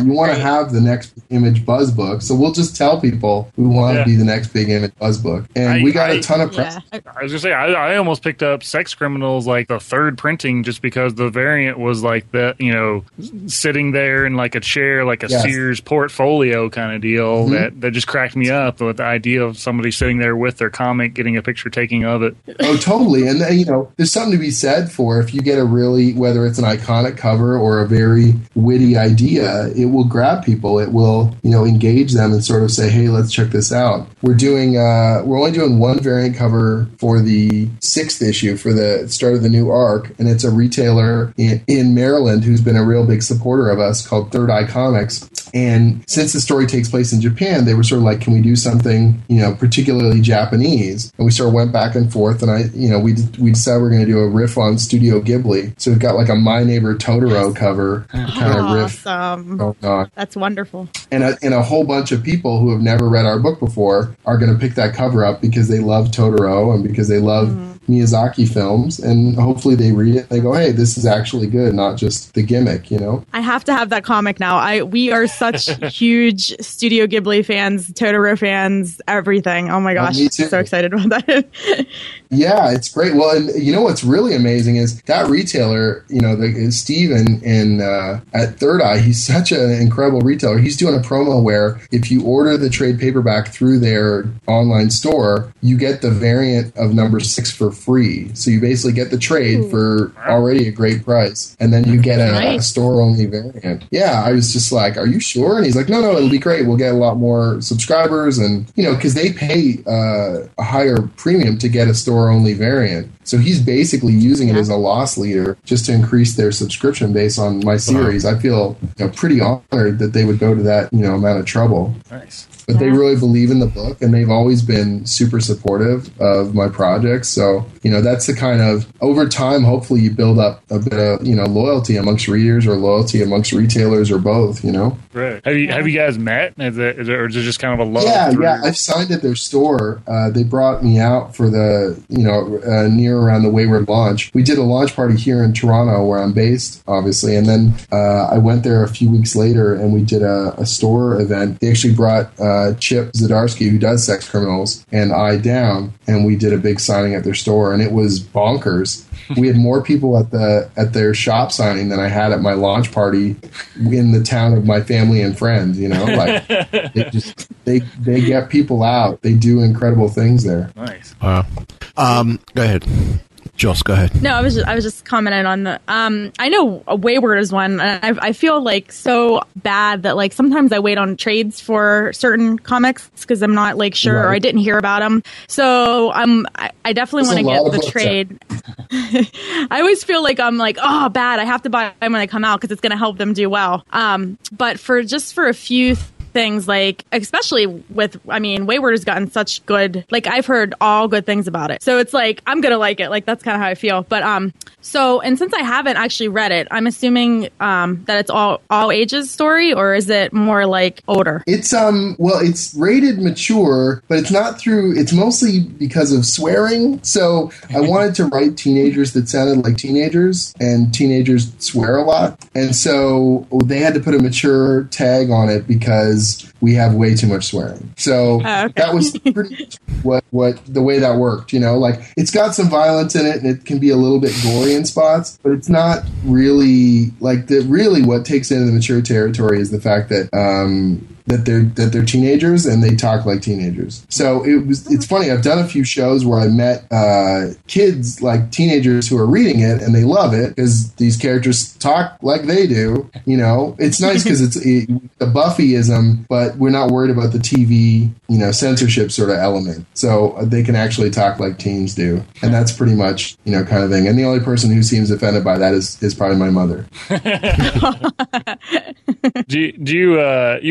have the next Image Buzz book, so we'll just tell people we want Yeah. to be the next big Image Buzz book. And I- we got I- a ton of press. Yeah. I was gonna say I, I almost picked up Sex Criminals like the third printing just because the variant was like that, you know, sitting there in like a chair, like a Yes. Sears portfolio kind of deal. Mhm. That that just cracked me up with the idea of somebody sitting there with their comic, getting a picture taking of it. Oh, totally. And, uh, you know, there's something to be said for if you get a really, whether it's an iconic cover or a very witty idea, it will grab people. It will, you know, engage them and sort of say, hey, let's check this out. We're doing, uh, we're only doing one variant cover for the sixth issue for the start of the new arc. And it's a retailer in, in Maryland who's been a real big supporter of us called Third Eye Comics. And since the story takes place in Japan, they were sort of like, can we do something, you know, particularly Japanese? And we sort of went back and forth. And I, you know, we we decided we're going to do a riff on Studio Ghibli. So we've got like a My Neighbor Totoro cover kind of riff Awesome. going on. That's wonderful. And a, and a whole bunch of people who have never read our book before are going to pick that cover up because they love Totoro and because they love mm-hmm. Miyazaki films. And hopefully they read it and they go, hey, this is actually good, not just the gimmick, you know? I have to have that comic now. I we are such huge Studio Ghibli fans, Totoro fans, everything. Oh my gosh, me too. So excited about that. Yeah, it's great. Well, and you know what's really amazing is that retailer, you know, the, Steve in, in, uh, at Third Eye, he's such an incredible retailer. He's doing a promo where if you order the trade paperback through their online store, you get the variant of number six for free. So you basically get the trade Ooh. for already a great price, and then you get a, nice. a store-only variant. Yeah, I was just like, are you sure? And he's like, no, no, it'll be great. We'll get a lot more subscribers, and, you know, because they pay uh, a higher premium to get a store-only variant. So he's basically using it as a loss leader just to increase their subscription base on my series. I feel, you know, pretty honored that they would go to that, you know, amount of trouble. Nice. But they really believe in the book, and they've always been super supportive of my projects. So, you know, that's the kind of, over time, hopefully you build up a bit of, you know, loyalty amongst readers or loyalty amongst retailers or both, you know? Right. Have you have you guys met? Is it, is it, or is it just kind of a love? Yeah, through? yeah. I've signed at their store. Uh, they brought me out for the, you know, uh, near around the Wayward launch. We did a launch party here in Toronto where I'm based, obviously. And then uh, I went there a few weeks later and we did a, a store event. They actually brought uh, Chip Zdarsky, who does Sex Criminals, and I down, and we did a big signing at their store, and it was bonkers. We had more people at the at their shop signing than I had at my launch party in the town of my family and friends. You know, like they just they they get people out. They do incredible things there. Nice. Wow. Um, go ahead. Joss, go ahead. No, I was just, I was just commenting on the. Um, I know Wayward is one, and I, I feel like so bad that like sometimes I wait on trades for certain comics because I'm not like sure right. or I didn't hear about them. So I'm I, I definitely want to get the trade. I always feel like I'm like oh bad. I have to buy them when they come out because it's going to help them do well. Um, but for just for a few. Th- things like especially with I mean Wayward has gotten such good like I've heard all good things about it, so it's like I'm gonna like it, like that's kind of how I feel. But um so and since I haven't actually read it, I'm assuming um that it's all all ages story, or is it more like older? It's um well it's rated mature, but it's not through it's mostly because of swearing. So I wanted to write teenagers that sounded like teenagers, and teenagers swear a lot, and so they had to put a mature tag on it because we have way too much swearing. So oh, okay. that was pretty much what, what the way that worked, you know, like it's got some violence in it and it can be a little bit gory in spots, but it's not really like the really what takes it into the mature territory is the fact that um that they're that they're teenagers and they talk like teenagers. So it was it's funny, I've done a few shows where I met uh, kids like teenagers who are reading it and they love it because these characters talk like they do, you know. It's nice because it's it, the Buffyism, but we're not worried about the T V, you know, censorship sort of element. So they can actually talk like teens do. And that's pretty much, you know, kind of thing. And the only person who seems offended by that is, is probably my mother. do you, do you uh you you'd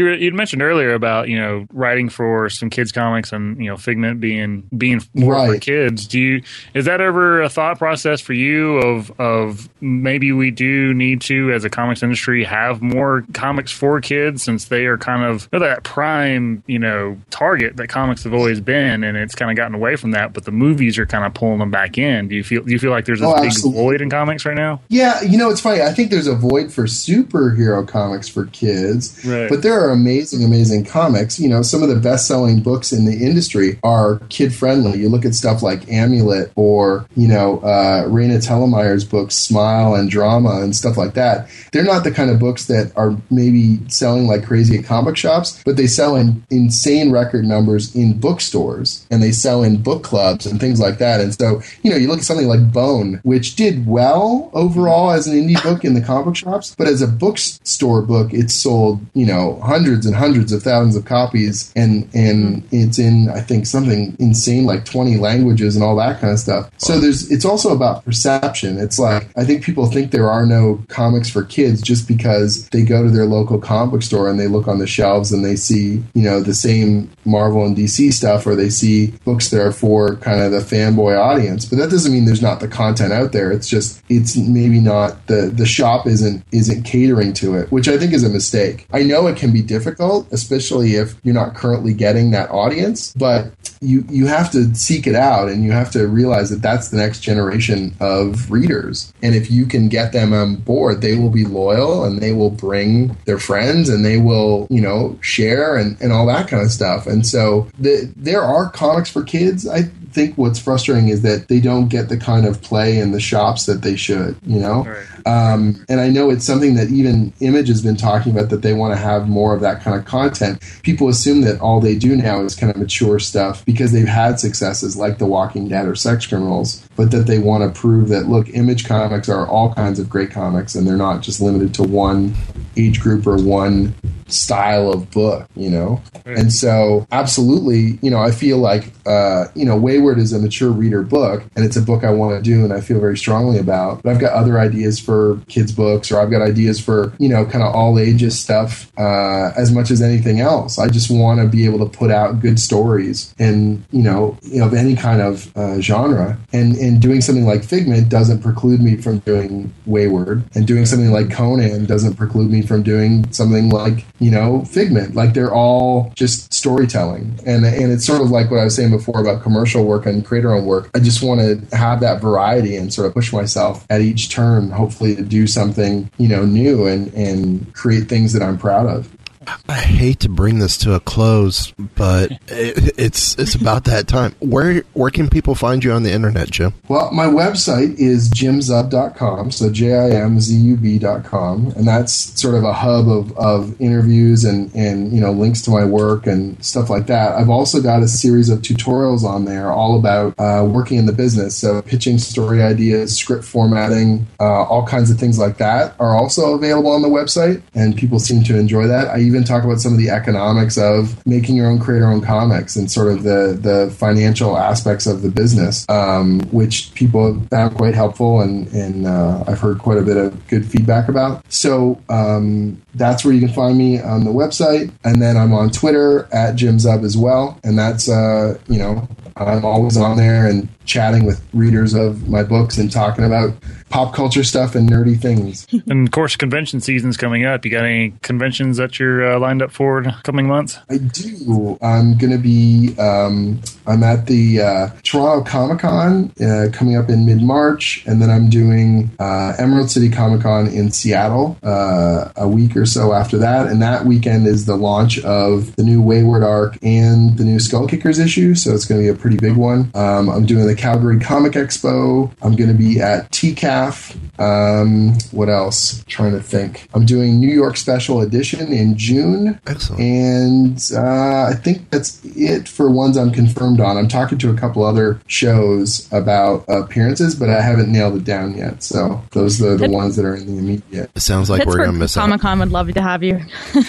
mentioned earlier about, you know, writing for some kids comics and, you know, Figment being being more Right. for kids. Do you is that ever a thought process for you of of maybe we do need to, as a comics industry, have more comics for kids, since they are kind of they're that prime, you know, target that comics have always been, and it's kind of gotten away from that, but the movies are kind of pulling them back in. Do you feel do you feel like there's a Oh, big absolutely. void in comics right now? Yeah, you know, it's funny. I think there's a void for superhero comics for kids, Right. but there are amazing, amazing comics. You know, some of the best-selling books in the industry are kid-friendly. You look at stuff like Amulet or, you know, uh, Raina Tellemeyer's books, Smile and Drama and stuff like that. They're not the kind of books that are maybe selling like crazy at comic shops, but they sell in insane record numbers in bookstores, and they sell in book clubs and things like that. And so, you know, you look at something like Bone, which did well overall as an indie book in the comic shops, but as a bookstore book, it sold, you know, hundreds and hundreds of thousands of copies, and and it's in, I think, something insane like twenty languages and all that kind of stuff. So there's it's also about perception. It's like, I think people think there are no comics for kids just because they go to their local comic book store and they look on the shelves and they see, you know, the same Marvel and D C stuff, or they see books that are for kind of the fanboy audience. But that doesn't mean there's not the content out there. It's just it's maybe not the the shop isn't isn't catering to it, which I think is a mistake. I know it can be difficult, especially if you're not currently getting that audience, but you you have to seek it out, and you have to realize that that's the next generation of readers. And if you can get them on board, they will be loyal, and they will bring their friends, and they will, you know, share and, and all that kind of stuff. And so the, there are comics for kids. I think what's frustrating is that they don't get the kind of play in the shops that they should, you know? Right. Um, and I know it's something that even Image has been talking about, that they want to have more of that kind of content. People assume that all they do now is kind of mature stuff because they've had successes like The Walking Dead or Sex Criminals, but that they want to prove that, look, Image comics are all kinds of great comics, and they're not just limited to one age group or one style of book, you know? Right. And so, absolutely, you know, I feel like, uh, you know, Wayward is a mature reader book, and it's a book I want to do and I feel very strongly about. But I've got other ideas for kids' books, or I've got ideas for, you know, kind of all ages stuff uh, as much as anything else. I just want to be able to put out good stories, and, you know, you know, of any kind of uh, genre. And, and doing something like Figment doesn't preclude me from doing Wayward, and doing something like Conan doesn't preclude me from doing something like, you know, Figment. Like, they're all just storytelling. And and it's sort of like what I was saying before about commercial work and creator-owned work. I just want to have that variety and sort of push myself at each turn, hopefully to do something, you know, new and, and create things that I'm proud of. I hate to bring this to a close, but it, it's it's about that time. Where where can people find you on the internet, Jim? Well, my website is jim zub dot com, so J I M Z U B dot com, and that's sort of a hub of, of interviews and, and, you know, links to my work and stuff like that. I've also got a series of tutorials on there all about uh, working in the business, so pitching story ideas, script formatting, uh, all kinds of things like that are also available on the website, and people seem to enjoy that. I even talk about some of the economics of making your own creator-owned comics and sort of the, the financial aspects of the business, um, which people have found quite helpful, and, and uh, I've heard quite a bit of good feedback about. So um, that's where you can find me on the website. And then I'm on Twitter at Jim Zub as well. And that's, uh, you know, I'm always on there and chatting with readers of my books and talking about pop culture stuff and nerdy things. And of course, convention season's coming up. You got any conventions that you're uh, lined up for in the coming months? I do. I'm going to be, um, I'm at the uh, Toronto Comic Con uh, coming up in mid-March, and then I'm doing uh, Emerald City Comic Con in Seattle uh, a week or so after that, and that weekend is the launch of the new Wayward arc and the new Skull Kickers issue, so it's going to be a pretty big one. Um, I'm doing the Calgary Comic Expo. I'm going to be at T C A F. Um, what else? I'm trying to think. I'm doing New York Special Edition in June. Excellent. And uh, I think that's it for ones I'm confirmed on. I'm talking to a couple other shows about appearances, but I haven't nailed it down yet. So those are the ones that are in the immediate. It sounds like we're going to miss Comic out. Con would love to have you.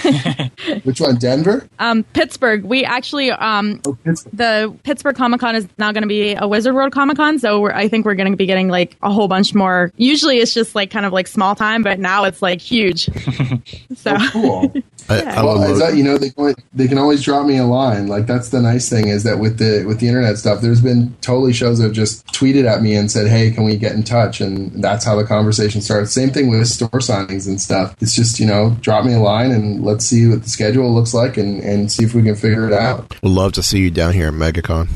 Which one? Denver? Um, Pittsburgh. We actually, um, Oh, Pittsburgh. the Pittsburgh Comic Con is now going to be a Wizard World Comic Con, so we're, I think we're going to be getting like a whole bunch more. Usually it's just like kind of like small time, but now it's like huge. So Oh, cool. I, Yeah. I would Well, look- it's, uh, you know, they can, they can always drop me a line. Like, that's the nice thing is that with the with the internet stuff, there's been totally shows that have just tweeted at me and said, "Hey, can we get in touch?" And that's how the conversation starts. Same thing with store signings and stuff. It's just, you know, drop me a line and let's see what the schedule looks like and, and see if we can figure it out. would love to see you down here at MegaCon.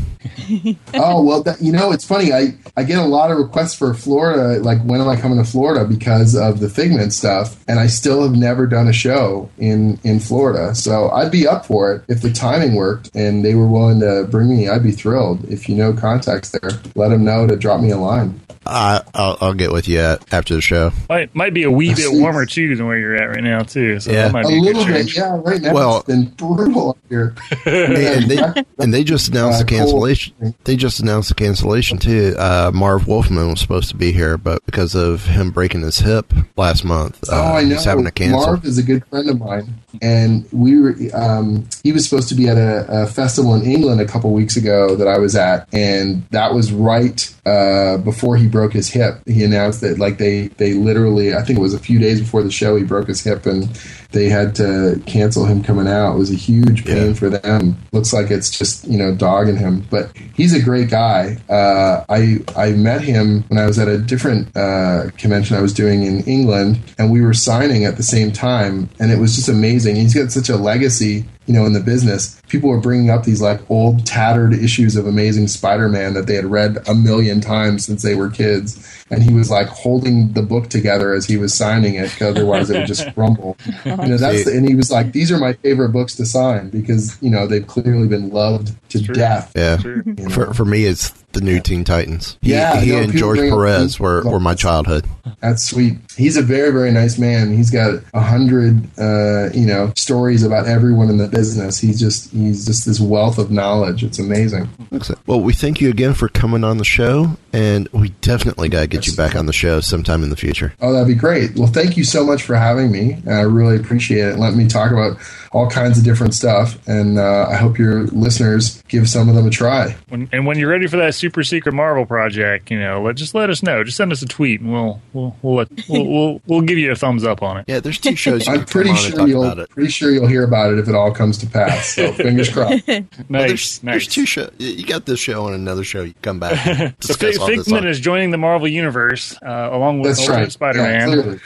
Oh, well, that, you know, it's funny. I, I get a lot of requests for Florida, like, when am I coming to Florida because of the Figment stuff, and I still have never done a show in, in Florida. So I'd be up for it if the timing worked and they were willing to bring me. I'd be thrilled. If you know contacts there, let them know to drop me a line. I, I'll, I'll get with you at, after the show. Might might be a wee bit warmer too than where you're at right now too. So Yeah. that might A be a, little good bit, change. yeah. Right now Well- it's been brutal up here. and they and they just announced Uh, the cancellation. They just announced the cancellation too. Uh, Marv Wolfman was supposed to be here, but because of him breaking his hip last month, uh, Oh, I know. he's having to cancel. Marv is a good friend of mine, and we were. Um, he was supposed to be at a, a festival in England a couple weeks ago that I was at, and that was right uh, before he broke his hip. He announced that, like, they they literally, I think it was a few days before the show, he broke his hip, and they had to cancel him coming out. It was a huge pain Yeah. for them. Looks like it's just, you know, dogging him, but he's a great guy. Uh, I I met him when I was at a different uh, convention I was doing in England, and we were signing at the same time, and it was just amazing. He's got such a legacy, you know, in the business. People were bringing up these, like, old tattered issues of Amazing Spider-Man that they had read a million times since they were kids, and he was, like, holding the book together as he was signing it, 'cause otherwise it would just crumble. You know, that's the, and he was like, "These are my favorite books to sign because, you know, they've clearly been loved to death." Yeah, True. You know? for for me, it's the new Teen Titans. He, Yeah, he no, and people George bring up Perez Teen- were, were my childhood. That's sweet. He's a very, very nice man. He's got a hundred, uh, you know, stories about everyone in the business. He's just, he's just this wealth of knowledge. It's amazing. Excellent. Well, we thank you again for coming on the show, and we definitely got to get you back on the show sometime in the future. Oh, that'd be great. Well, thank you so much for having me. I really appreciate it. And let me talk about all kinds of different stuff. And uh, I hope your listeners give some of them a try. When, and when you're ready for that super secret Marvel project, you know, let just let us know. Just send us a tweet, and we'll we'll we'll let, we'll, we'll, we'll give you a thumbs up on it. Yeah, there's two shows you I'm can pretty come on and sure talk you'll about it. pretty sure you'll hear about it if it all comes to pass. So fingers crossed. Nice, Well, there's, nice. there's two shows. You got this show and another show. You come back. And So discuss Fig- all this Figment on- is joining the Marvel Universe uh, along with That's Ultimate right. Spider-Man.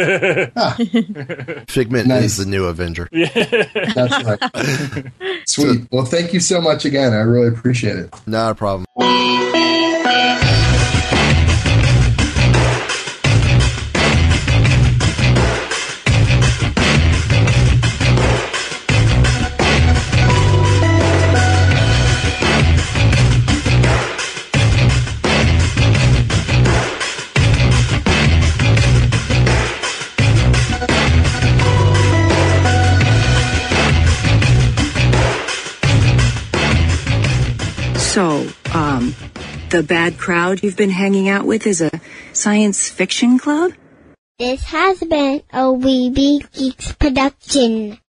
Yeah, clearly. Figment Nice. is the new Avenger. That's right. Sweet. Well, thank you so much again. I really appreciate it. Not a problem. So, um, the bad crowd you've been hanging out with is a science fiction club? This has been a Wee Bee Geeks production.